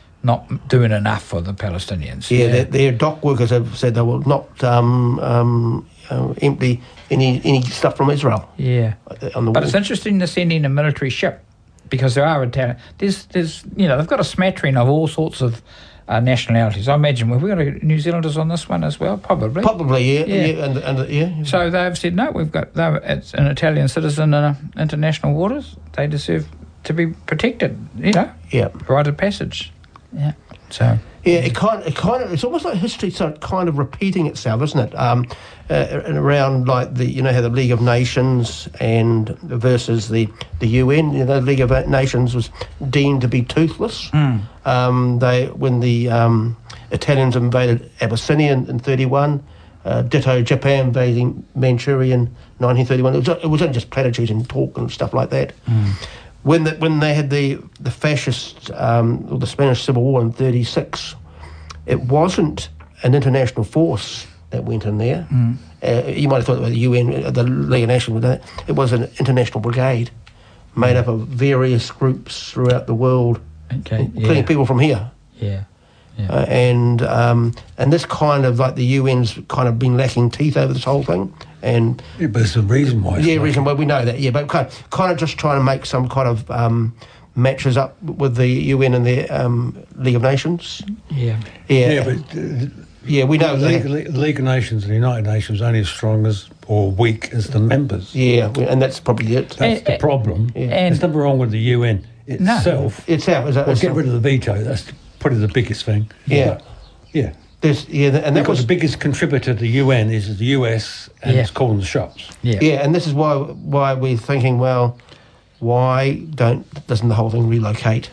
not doing enough for the Palestinians. yeah, Their, their dock workers have said they will not um, um, uh, empty any any stuff from Israel yeah. on the But wall. it's interesting to send in a military ship because there are Italian. There's, there's, you know, they've got a smattering of all sorts of uh, nationalities. I imagine have we got a New Zealanders on this one as well? Probably. Probably, yeah, Yeah. yeah, and, and yeah. So they've said no. We've got they're- it's an Italian citizen in uh, international waters. They deserve to be protected, you know, Yeah. rite of passage. Yeah. So Yeah, it kind, it kind of, it's almost like history sort of kind of repeating itself, isn't it? Um, uh, and around like the, you know, how the League of Nations and versus the, the U N. You know, the League of Nations was deemed to be toothless. Mm. Um, they when the um, Italians invaded Abyssinia in, in thirty-one, uh, ditto Japan invading Manchuria in nineteen thirty-one. It was, it was only just platitudes and talk and stuff like that. Mm. When the, when they had the the fascist um, or the Spanish Civil War in thirty-six, it wasn't an international force that went in there. Mm. Uh, you might have thought the U N, the League of Nations, would do that. It was an international brigade made up of various groups throughout the world, okay, including yeah, people from here. yeah, yeah. Uh, and um, and this kind of like the U N's kind of been lacking teeth over this whole thing. And Yeah, but there's a reason why. It's yeah, like reason it. why we know that. Yeah, but kind of, kind of just trying to make some kind of um, matches up with the U N and the um, League of Nations. yeah. Yeah, Yeah, but uh, yeah, we know the that. League, the League of Nations and the United Nations are only as strong as or weak as the members. Yeah, we- and that's probably it. That's Eh, the eh, problem. Yeah. and- There's nothing wrong with the U N itself. It's out. It's, Well, it's, get rid of the veto. That's probably the biggest thing. Yeah. But, yeah. there's, yeah, and that Because was the biggest contributor to the U N is the U S, and Yeah. it's calling the shots. Yeah. yeah, and this is why why we're thinking, well, why don't doesn't the whole thing relocate?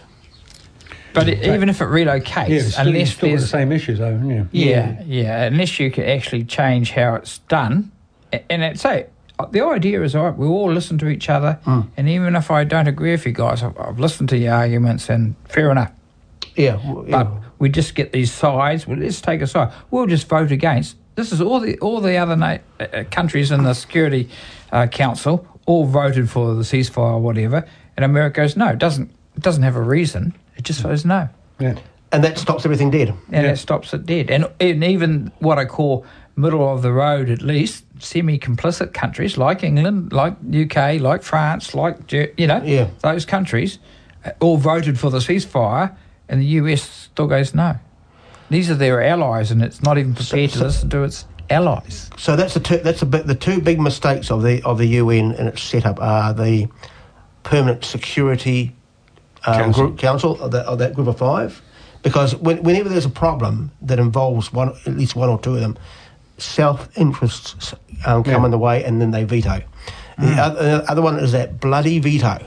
But it, even if it relocates, Yeah, it's still, unless you've still got the there's same issues, though, haven't you? yeah, yeah, unless you can actually change how it's done, A- and it's say the idea is all right. We all listen to each other, Mm. and even if I don't agree with you guys, I've, I've listened to your arguments, and fair enough. Yeah, w- yeah. But we just get these sides. Well, let's take a side. We'll just vote against. This is all the all the other na- uh, countries in the Security uh, Council all voted for the ceasefire or whatever, and America goes no. It doesn't it doesn't have a reason. It just votes no, Yeah. and that stops everything dead. and Yeah. it stops it dead. And and even what I call middle of the road, at least semi-complicit countries like England, like U K, like France, like Ger- you know Yeah. those countries uh, all voted for the ceasefire, and the U S still goes no. These are their allies, and it's not even prepared So- to listen to its allies. So that's the two, that's a bit, the two big mistakes of the of the U N and its setup are the permanent security um, Council. group council of that, of that group of five, because when, whenever there's a problem that involves one at least one or two of them, self interests um, come Yeah. in the way, and then they veto. The other, the other one is that bloody veto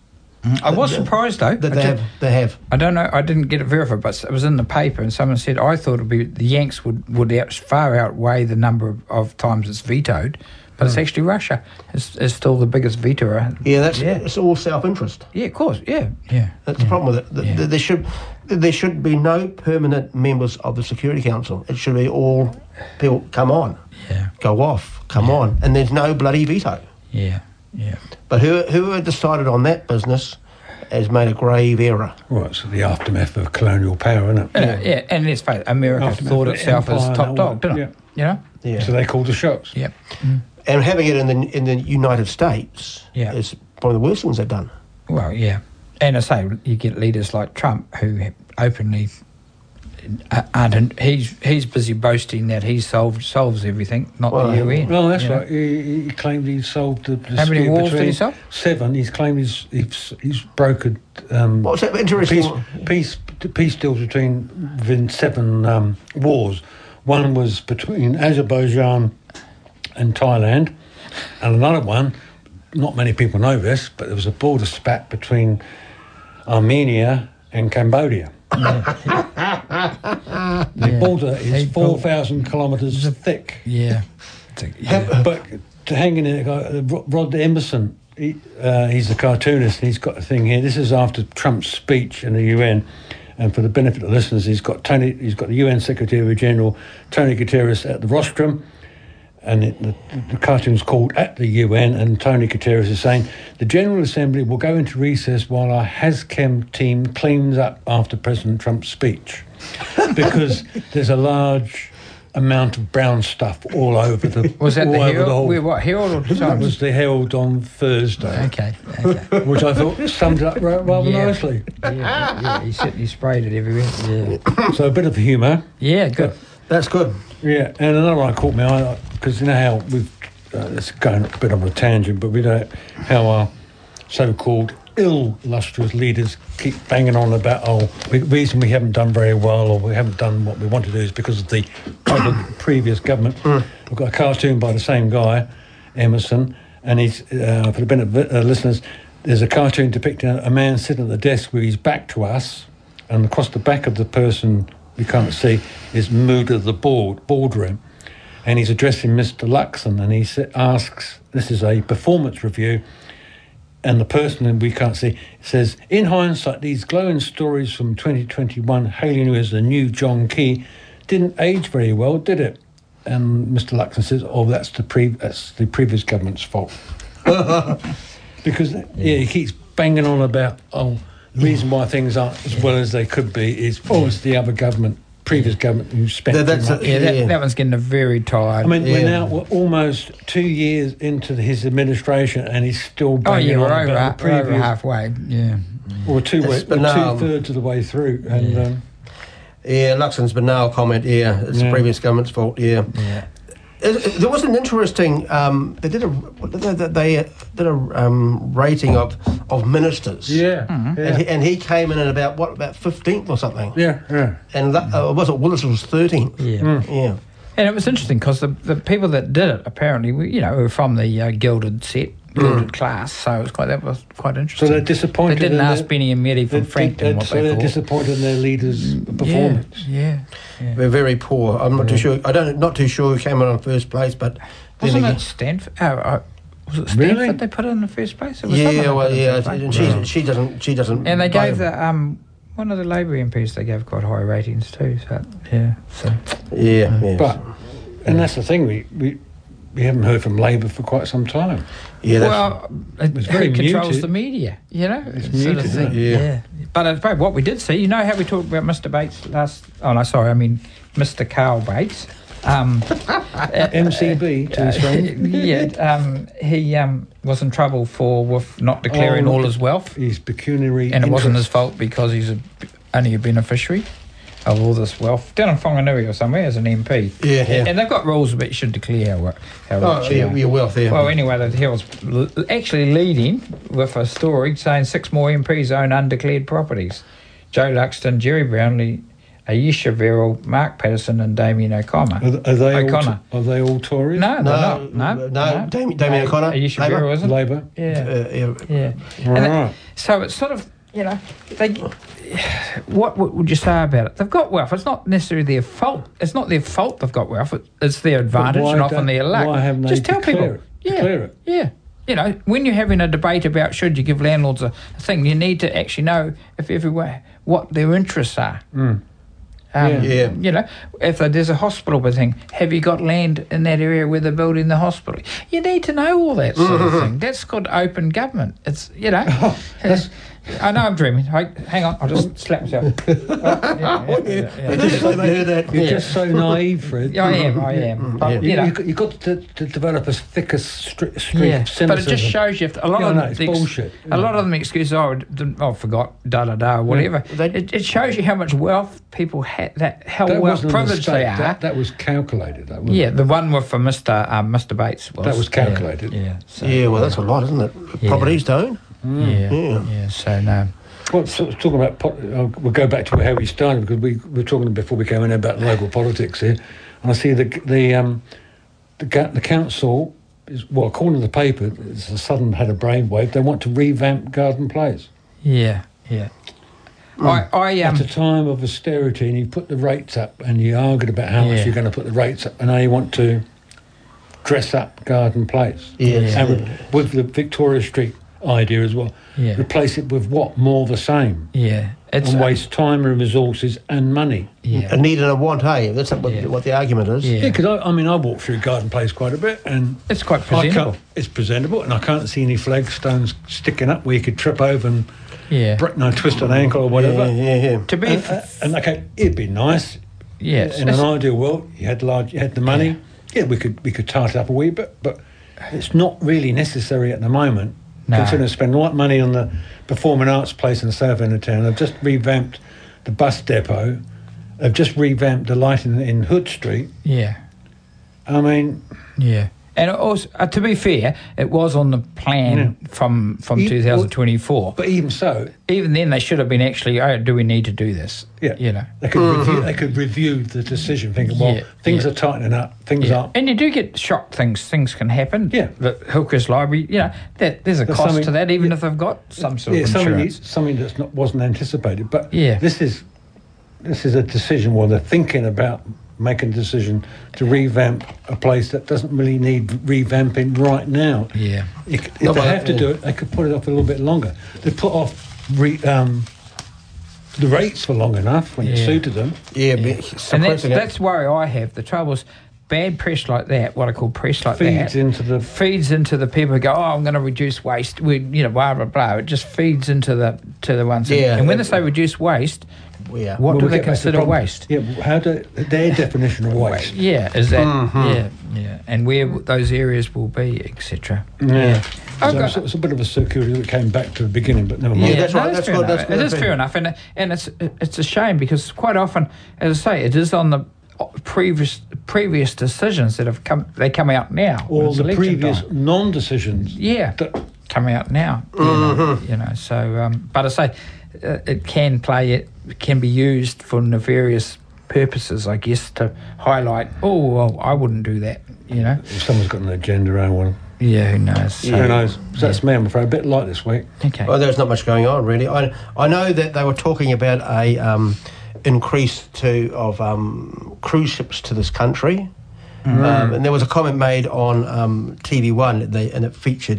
I was that- surprised though. that I, they ju- have. They have. I don't know. I didn't get it verified, but it was in the paper, and someone said I thought it'd be the Yanks would would out, far outweigh the number of, of times it's vetoed, but it's actually Russia is, is still the biggest vetoer. Yeah, that's yeah, it's all self interest. yeah, of course, yeah, yeah. That's the problem with it. Th- Yeah. th- There should there should be no permanent members of the Security Council. It should be all people come on, Yeah, go off, come on, and there's no bloody veto. yeah, yeah. But who who decided on that business has made a grave error. Well, it's the aftermath of colonial power, isn't it? Uh, yeah, and let's face it, America Aftermath thought of itself as empire top and dog, all didn't that, it? You know? Yeah, So they called the shots. Yep. and having it in the in the United States Yeah. is one of the worst things they've done. Well, yeah. And I say, you get leaders like Trump who openly uh, aren't. He's he's busy boasting that he solved solves everything, not Well, the U N. Well, that's you know? right. He, he claimed he solved the dispute How many wars did between he solve? Seven. He's claimed he's he's, he's brokered um, What's that interesting? peace, peace peace deals between within seven um, wars. One was between Azerbaijan and Thailand, and another one. Not many people know this, but there was a border spat between Armenia and Cambodia. The Yeah. border Hey, is four thousand kilometres thick. Yeah. It's a- yeah. But to hang in it, uh, Rod- Rod Emerson, he, uh, he's a cartoonist, and he's got a thing here. This is after Trump's speech in the U N, and for the benefit of listeners, he's got Tony, he's got the U N Secretary General Tony Guterres at the rostrum, and it, the, the cartoon's called At the U N, and Tony Guterres is saying, the General Assembly will go into recess while our HAZChem team cleans up after President Trump's speech, because there's a large amount of brown stuff all over the Was that all the over Herald? whole- We what Herald or That Times? was the Herald on Thursday, Okay. Okay. which I thought summed it up ra- rather Yeah. nicely. yeah, yeah. He said he sprayed it everywhere. Yeah. So a bit of humour. Yeah. Good. That's good. Yeah, and another one caught my eye, because you know how we've, uh, it's going a bit on a tangent, but we know how our so-called illustrious leaders keep banging on about, oh, the reason we haven't done very well or we haven't done what we want to do is because of the other previous government. Mm. We've got a cartoon by the same guy, Emerson, and he's, uh, for the benefit of uh, listeners, there's a cartoon depicting a man sitting at the desk with his back to us, and across the back of the person we can't see is moved to the board, boardroom, and he's addressing Mister Luxon, and he sa- asks, this is a performance review, and the person that we can't see says, in hindsight, these glowing stories from twenty twenty-one hailing you as the new John Key didn't age very well, did it? And Mister Luxon says, oh, that's the pre- that's the previous government's fault. Because, yeah. yeah, he keeps banging on about, oh, the reason why things aren't as yeah. well as they could be is, oh, it's the other government, previous government who spent that, that's too much. A, yeah, that, yeah, that one's getting a very tired. I mean, yeah. we're now we're almost two years into his administration and he's still banging oh, yeah, on we're about over, the previous... we're over halfway, yeah. Or two, way, or banal. two-thirds of the way through. And yeah, um, yeah Luxon's banal comment, yeah, it's yeah. the previous government's fault, yeah. yeah. It, it, there was an interesting. Um, they did a what did they, they did a um, rating of, of ministers. yeah, Mm-hmm. yeah. And, he, and he came in at about what about fifteenth or something. yeah, yeah. And uh, was it Willis was thirteenth? Yeah. Mm. Yeah. And it was interesting because the, the people that did it apparently, were, you know, were from the uh, gilded set, gilded mm. class. So it was quite that was quite interesting. So they're disappointed. They didn't in ask their, Benny and Mary from they, Frankton they, what so they they're thought. disappointed in their leaders' performance. Yeah, yeah. We're very poor. I'm not yeah. too sure. I don't not too sure who came in on first place, but wasn't then it Stanford? Oh, uh, was it Stanford Really? they put it in the first place? It was yeah, someone they well, put it in yeah. the first And place. she Right. she doesn't she doesn't. And they buy gave them. the um one of the Labour M Ps they gave quite high ratings too. So yeah, so yeah, yeah. But and that's the thing, we, we we haven't heard from Labour for quite some time. yeah, that's, well, it, It's very who controls muted. the media? You know, It's sort muted, of isn't thing. it? Yeah. Yeah. But I suppose what we did see, you know, how we talked about Mister Bates last. Oh no, sorry, I mean Mister Carl Bates. Um, M C B to his friend. yeah, um, he um, was in trouble for with not declaring Oh, all his wealth, His pecuniary and it wasn't his interest. fault because he's a, only a beneficiary of all this wealth down in Whanganui or somewhere as an M P. Yeah, yeah. And they've got rules about you should declare how, how oh, rich you yeah, are. your wealth there. Well, anyway, that he was l- actually leading with a story saying six more M Ps own undeclared properties. Joe Luxton, Jerry Brownlee, Aisha Verrill, Mark Patterson and Damien O'Connor. Are, are they O'Connor. all? Are they all Tories? No, no, they're not. No, no, Damien, Damien O'Connor, Aisha Labour? Verrill, isn't it? Labour. Yeah, Uh, yeah. yeah. All And it- right. so it's sort of, you know, they. What, what would you say about it? They've got wealth. It's not necessarily their fault. It's not their fault they've got wealth. It, it's their advantage why and often don't- their luck. why haven't they Just tell declare people. it? Yeah, Declare it. yeah. You know, when you're having a debate about should you give landlords a, a thing, you need to actually know if everywhere what their interests are. Mm. Um, Yeah. Yeah. You know, if there's a hospital thing, have you got land in that area where they're building the hospital? You need to know all that sort of thing. That's called open government. It's, you know, that's- I know I'm dreaming. Hey, hang on, I'll just slap myself. Oh, yeah, yeah, yeah, yeah. I just thought they heard that. You're Yeah. just so naive, Fred. Yeah, I am, I am. But, Yeah. you You, know, you, got- you've got to, to develop a thicker stri- streak yeah, of cynicism. but it just shows you a lot Yeah, I of know, them, it's the ex- bullshit. A lot of them excuses. Oh, I didn't, oh, forgot, da da da, whatever. They- It, it shows you how much wealth people had. That how that well wasn't a privileged they mistake. are. That, that was calculated. That was, Yeah, the one with for Mister Um, Mister Bates was That was calculated. Yeah, yeah, so, Yeah, well, that's a lot, isn't it? Yeah. Properties don't. yeah, Yeah. yeah. So no, Well, so, talking about, po- uh, we'll go back to how we started because we were talking before we came in about local politics here, and I see the the um, the, ga- the council is, well, according to the paper, it's a sudden had a brainwave. They want to revamp Garden Place yeah, yeah. I, I um, at a time of austerity, and you put the rates up, and you argued about how Yeah. much you're going to put the rates up, and now you want to dress up Garden Place, Yes. Yeah. and with, with the Victoria Street idea as well. Yeah. Replace it with what? More the same. yeah, it's And waste time and resources and money. yeah, A need and a want, hey? That's what, Yeah. what the argument is. Yeah. Yeah, because I, I mean, I walk through Garden Place quite a bit, and it's quite I presentable. can't, it's presentable, and I can't see any flagstones sticking up where you could trip over and Yeah, break, no, twist an ankle or whatever. Yeah, yeah, yeah. to be And, f- uh, and okay, it'd be nice. yes, In an it's- ideal world, you had large, you had the money. Yeah, we could we could tart it up a wee bit, but it's not really necessary at the moment. No. Considering I spend a lot of money on the performing arts place in the south end of town. I've just revamped the bus depot. I've just revamped the lighting in Hood Street. yeah, I mean, yeah. And also, uh, to be fair, it was on the plan Yeah. from from E- twenty twenty-four. But even so, Even then, they should have been actually, oh, do we need to do this? yeah, You know. they could review, they could review the decision, thinking, well, Yeah, things yeah. are tightening up, things Yeah. aren't. And you do get shock things. Things can happen. Yeah. The Hooker's Library, you know, that there's a There's cost something- to that, even yeah. if they've got some sort Yeah, of something, insurance. something that's not wasn't anticipated. But Yeah. this is this is a decision where they're thinking about making a decision to revamp a place that doesn't really need revamping right now. Yeah. If, if No, they but- have to do it, they could put it off a little bit longer. They put off re, um, the rates for long enough when it Yeah. suited them. Yeah, but And that's, suppressing it. that's worry I have. The trouble is, bad press like that, what I call press like Feeds that, into the feeds into the people who go, oh, I'm going to reduce waste. We, you know, blah blah blah. It just feeds into the to the ones. Yeah. And when they say reduce waste, yeah. what Well, do we they get back to the consider problem. waste? Yeah, how do their definition of waste? Yeah, is that Mm-hmm. yeah, yeah, and where those areas will be, et cetera. Yeah. I've So got- it's, it's a bit of a circular that came back to the beginning, but never mind. Yeah, that's no, right, that's fair good, enough. that's good, It is that's fair fair. enough, and and it's it's a shame because quite often, as I say, it is on the previous previous decisions that have come. They come out now. when All it's the election previous time. non-decisions. Yeah, that- coming out now. You, know, you know, so um, but I say uh, it can play it can be used for nefarious purposes, I guess, to highlight. Oh, well, I wouldn't do that. You know. If someone's got an agenda, I want. Yeah, who knows? So, Who knows? So that's me, I'm afraid. A bit light this week. Okay. Well, there's not much going on really. I I know that they were talking about a um, increase to of um, cruise ships to this country, um, and there was a comment made on um, T V One, that they, and it featured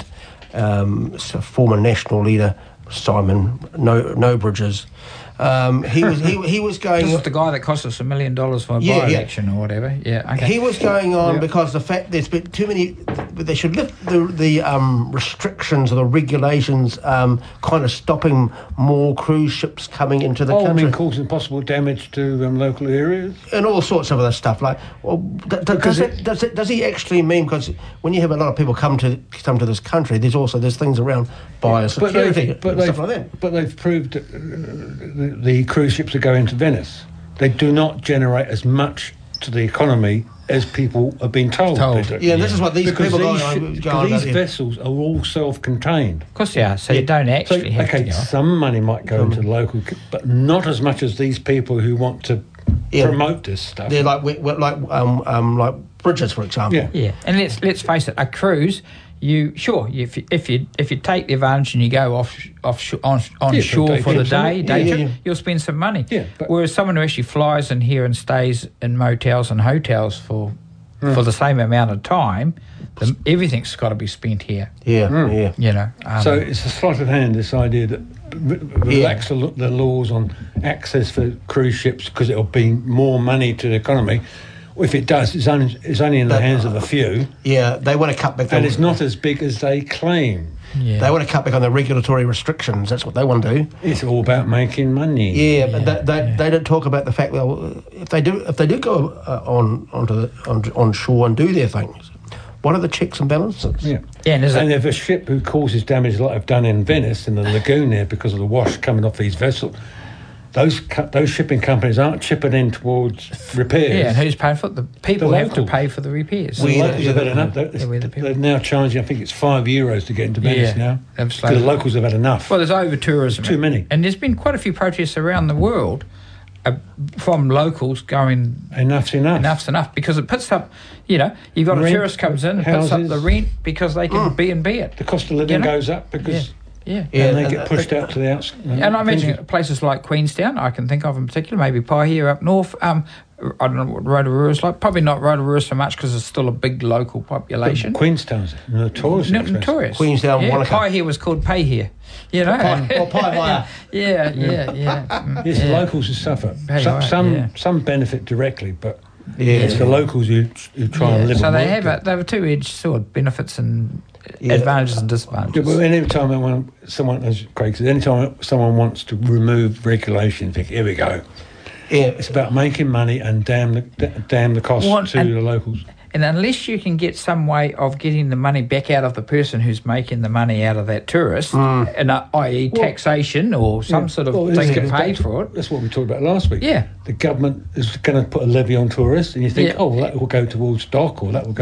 um, s- former national leader Simon No No Bridges. Um, he was he he was going. This is the guy that cost us a million dollars for a Yeah, yeah. by-election or whatever. Yeah, okay. He was going on Yeah. because the fact there's been too many. They should lift the the um, restrictions or the regulations, um, kind of stopping more cruise ships coming into the Oh, I country, mean, causing possible damage to um, local areas. and all sorts of other stuff. Like, well, d- d- does Because it, does it does he actually mean? Because when you have a lot of people come to come to this country, there's also there's things around biosecurity they've- and they've, stuff like that. but they've proved that uh, the, the cruise ships that go into Venice, they do not generate as much to the economy as people have been told. Told. they do. Yeah, this is what these Because people these, go on- shi- go because on about these here. vessels are all self-contained. Of course they are. So you don't actually so, have okay, to go. some money might go into local, c- but not as much as these people who want to Yeah. promote this stuff. They're like we- we're like um, um, like bridges, for example. Yeah. Yeah, and let's let's face it, a cruise. You sure if you, if you if you take the advantage and you go off off on on Yeah, shore for a for day the trip, day, yeah, day yeah, trip, yeah. you'll spend some money. Yeah, but- Whereas someone who actually flies in here and stays in motels and hotels for for the same amount of time, the, everything's got to be spent here. Yeah, yeah. You know. Um, So it's a sleight of hand, this idea that re- relax the, lo- the laws on access for cruise ships because it'll be more money to the economy. If it does, it's only, it's only in the But- hands of a few, Yeah, they want to cut back. and the- it's not as big as they claim. yeah. They want to cut back on the regulatory restrictions. That's what they want to do. It's all about making money. Yeah, but they, they, they don't talk about the fact that well, if they do if they do go uh, on onto the on, on shore and do their things, what are the checks and balances? Yeah. Yeah, and is And it, if a ship who causes damage like they've done in Venice, in the lagoon there, because of the wash coming off these vessels, those co- those shipping companies aren't chipping in towards repairs. yeah, and who's paying for it? The people The have to locals. pay for the repairs. We- The locals yeah, have had the- enough. They're, yeah, we're the people. they're now charging, I think it's five euros to get into Venice Yeah, now. that's Because the like- locals have had enough. Well, there's over tourism. Too many. And there's been quite a few protests around the world uh, from locals going, Enough's enough. enough's enough, because it puts up, you know, you've got a Rent, tourist comes in, puts up houses. the rent because they can B and B it. The cost of living You know? goes up because Yeah. Yeah, and they and- get pushed out to the outside. And I imagine places like Queenstown, I can think of in particular, maybe Paihia up north. Um, I don't know what Rotorua is like. Probably not Rotorua so much because it's still a big local population. Queenstown's notorious. No- expensive. Notorious. Queenstown, yeah, Wanaka. Paihia was called Paihia. You know? Pai- or Paihia. yeah, yeah, yeah. Mm, It's the yeah. locals who suffer. Hey, some right, some, yeah. some benefit directly, but Yeah. it's the locals who, who try and Yeah, live so and they work have there. a, they have a two-edged sword, benefits and Yeah. advantages and Yeah, disadvantages. but any time I want someone, as Craig said, any time someone wants to remove regulation, think, here we go. Yeah, It's about making money and damn the d- damn the cost Well, to and- the locals. And unless you can get some way of getting the money back out of the person who's making the money out of that tourist, and uh, that is Well- taxation or some Yeah. sort of Well, they it's- get it's paid back to- for it. That's what we talked about last week. Yeah. The government is going to put a levy on tourists, and you think, Yeah. oh, well, that will go towards dock, or that will go. Yeah.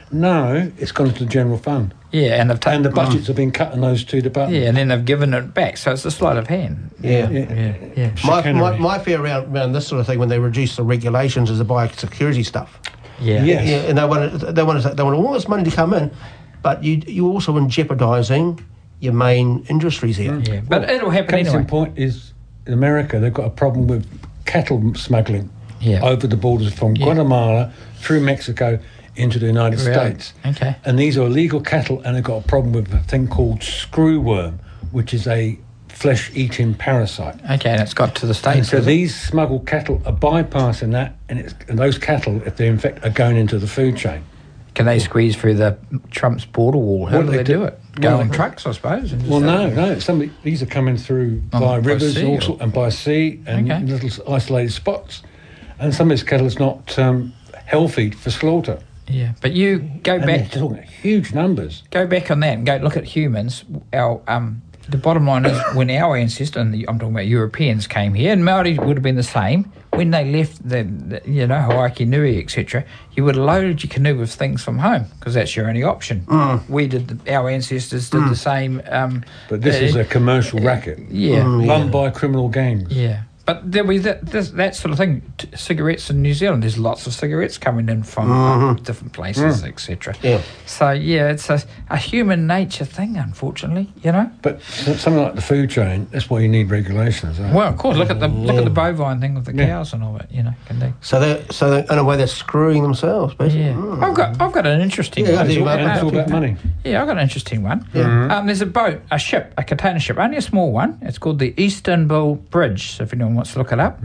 No, it's gone to the general fund. Yeah, and they've taken And the budgets have been cut in those two departments. Yeah, and then they've given it back, so it's a sleight of hand. Yeah. Yeah. Yeah, yeah. My, Chicanery. my, my fear around, around this sort of thing when they reduce the regulations is the biosecurity stuff. Yeah. Yes. Yeah, and they want they want they want all this money to come in, but you you also in jeopardising your main industries here. Yeah, but Well, it'll happen Case anyway. in point is in America, they've got a problem with cattle smuggling Yeah. over the borders from Yeah. Guatemala through Mexico into the United Really? States. Okay. And these are illegal cattle, and they've got a problem with a thing called screwworm, which is a flesh-eating parasite. Okay, and it's got to the And States. so has it? these smuggled cattle are bypassing that, and, it's, and those cattle, if they're in fact, are going into the food chain. Can they squeeze through the Trump's border wall? How Well, do they they do do- it? Go well, on they- trucks, I suppose? and just Well, have- no, no. Somebody, these are coming through Oh, by by rivers sea also, or- and by sea and Okay. little isolated spots. And some of this cattle is not um, healthy for slaughter. Yeah, but you go And they're back, talking huge numbers. go back on that and go look at humans. Our um, the bottom line is when our ancestors, and the, I'm talking about Europeans, came here, and Maori would have been the same. When they left the, the you know, Hawaii Nui, et cetera, you would have loaded your canoe with things from home because that's your only option. Mm. We did, the, our ancestors did the same. Um, But this uh, is a commercial racket yeah. Mm. run by criminal gangs. Yeah, but there was that, this, that sort of thing. T- cigarettes in New Zealand, there's lots of cigarettes coming in from uh, different places, et cetera. Yeah. So yeah, it's a, a human nature thing, unfortunately. You know. But so- something like the food chain, that's why you need regulations. Isn't it? Well, of course, look at the look at the bovine thing with the Yeah. cows and all that. You know, can they? So they so they, in a way they're screwing themselves, basically. Yeah, Mm. I've got I've got an interesting Yeah, one. I do, And it's all Yeah. about money. Yeah, I've got an interesting one. Yeah. Um, there's a boat, a ship, a container ship, only a small one. It's called the Istanbul Bridge, so if anyone wants to look it up.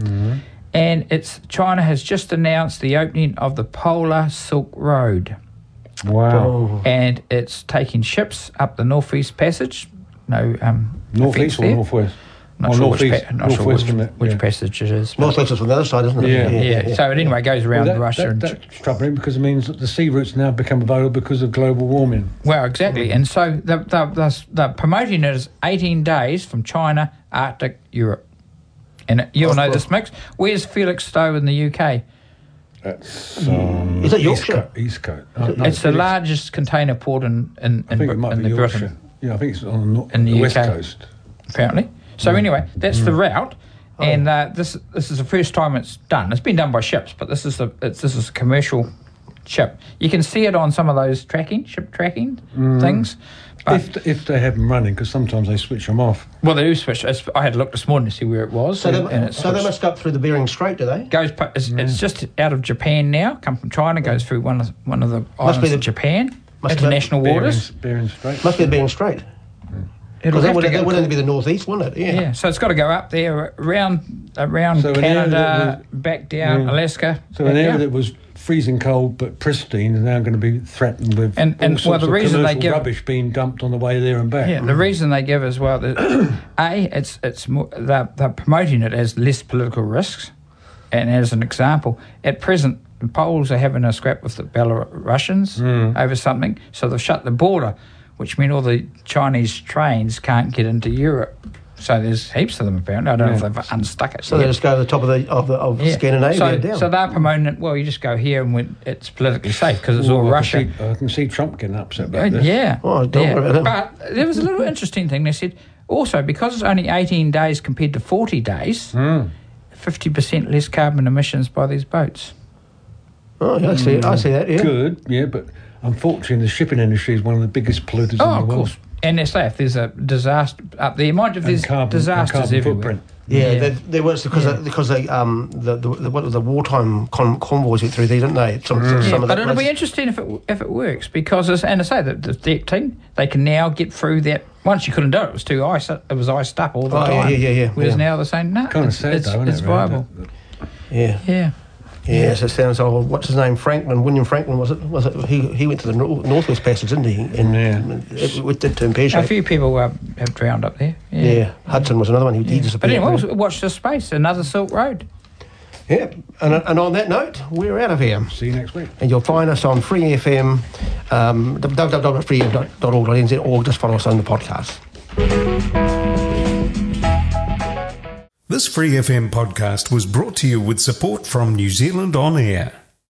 And it's China has just announced the opening of the Polar Silk Road. Wow. Oh. And it's taking ships up the Northeast Passage. No um, Northeast offence or there. northwest? Not Or sure, which, northeast, pa- not sure which, northwest from it, which yeah. passage it is. but- Northwest is from the other side, isn't it? Yeah. yeah, so it anyway goes around Well, that, Russia. that, and that's troubling because it means that the sea routes now become available because of global warming. Well, exactly. And so they're, they're, they're, they're promoting it as eighteen days from China, Arctic, Europe. And you'll Of know course. this mix. Where's Felixstowe in the U K? That's um, Is it East Yorkshire? Co- East Coast. Oh, no, it's the Felix- largest container port in, in, I in, think Br- it might in be the Yorkshire. Britain, Yeah, I think it's on the, nor- In the the west U K. coast. apparently. So anyway, that's the route. And uh, this this is the first time it's done. It's been done by ships, but this is a it's, this is a commercial ship. You can see it on some of those tracking ship tracking things. But, If, if they have them running, because sometimes they switch them off. well, they do switch. It's, I had a look this morning to see where it was, So, and, they, and it so they switched. must go up through the Bering Strait, do they? goes. pa- It's, it's just out of Japan now. Come from China, goes through one of one of the islands be the- of Japan, must be- international waters. Bering, Bering Strait. Must be the Bering Strait. It'll Because that have would, to that go- would only be the northeast, wouldn't it? Yeah. yeah, so it's got to go up there around around So an area Canada, that was- back down Yeah. Alaska. So back an area down. that was freezing cold but pristine is now going to be threatened with And- all and, well, sorts the of reason they commercial give- rubbish being dumped on the way there and back. Yeah, the reason they give as well, that a it's it's more, they're, they're promoting it as less political risks, and as an example, at present the Poles are having a scrap with the Belarusians Mm. over something, so they've shut the border, which means all the Chinese trains can't get into Europe. So there's heaps of them apparently. I don't know Yeah. if they've unstuck it. So yet. they just go to the top of the of, the, of Yeah. Scandinavia So, down. so they're promoting it. Well, you just go here and when it's politically safe because it's Ooh, all I Russia. Can see, I can see Trump getting upset Uh, about this. yeah. Oh, don't yeah. worry about that. But there was a little interesting thing. They said also because it's only eighteen days compared to forty days, Mm. fifty percent less carbon emissions by these boats. oh, yeah, I see. I see that. Yeah. Good, yeah, but unfortunately the shipping industry is one of the biggest polluters Oh, in the of world. course. And they say if there's a disaster up there, mind you, if And there's carbon- and disasters carbon everywhere. footprint. Yeah, Yeah. There, there was because Yeah. they, because they um the the, the, what, the wartime con- convoys went through there, didn't they? Some, some, Yeah, some of but that it'll be places. interesting if it if it works because, as, and I say that the deck team they can now get through that. Once you couldn't do it, it was too ice. It was iced up all the Oh, yeah, time. yeah, yeah, yeah, Whereas yeah. now they're saying no, Kind of it's, sad it's, though, isn't it's it? really, viable. that- that- Yeah. Yeah. Yes, it sounds old. What's his name? Franklin, William Franklin, was it? Was it? He he went to the nor- Northwest Passage, didn't he? And Yeah. it, it did turn pear A shape. few people uh, have drowned up there. Yeah. Yeah. Hudson was another one. He, he But disappeared. anyway, we'll watch this space. Another Silk Road. Yeah. And, and on that note, we're out of here. See you next week. And you'll find us on Free F M, um, w w w dot free f m dot org dot n z, or just follow us on the podcast. This Free F M podcast was brought to you with support from New Zealand On Air.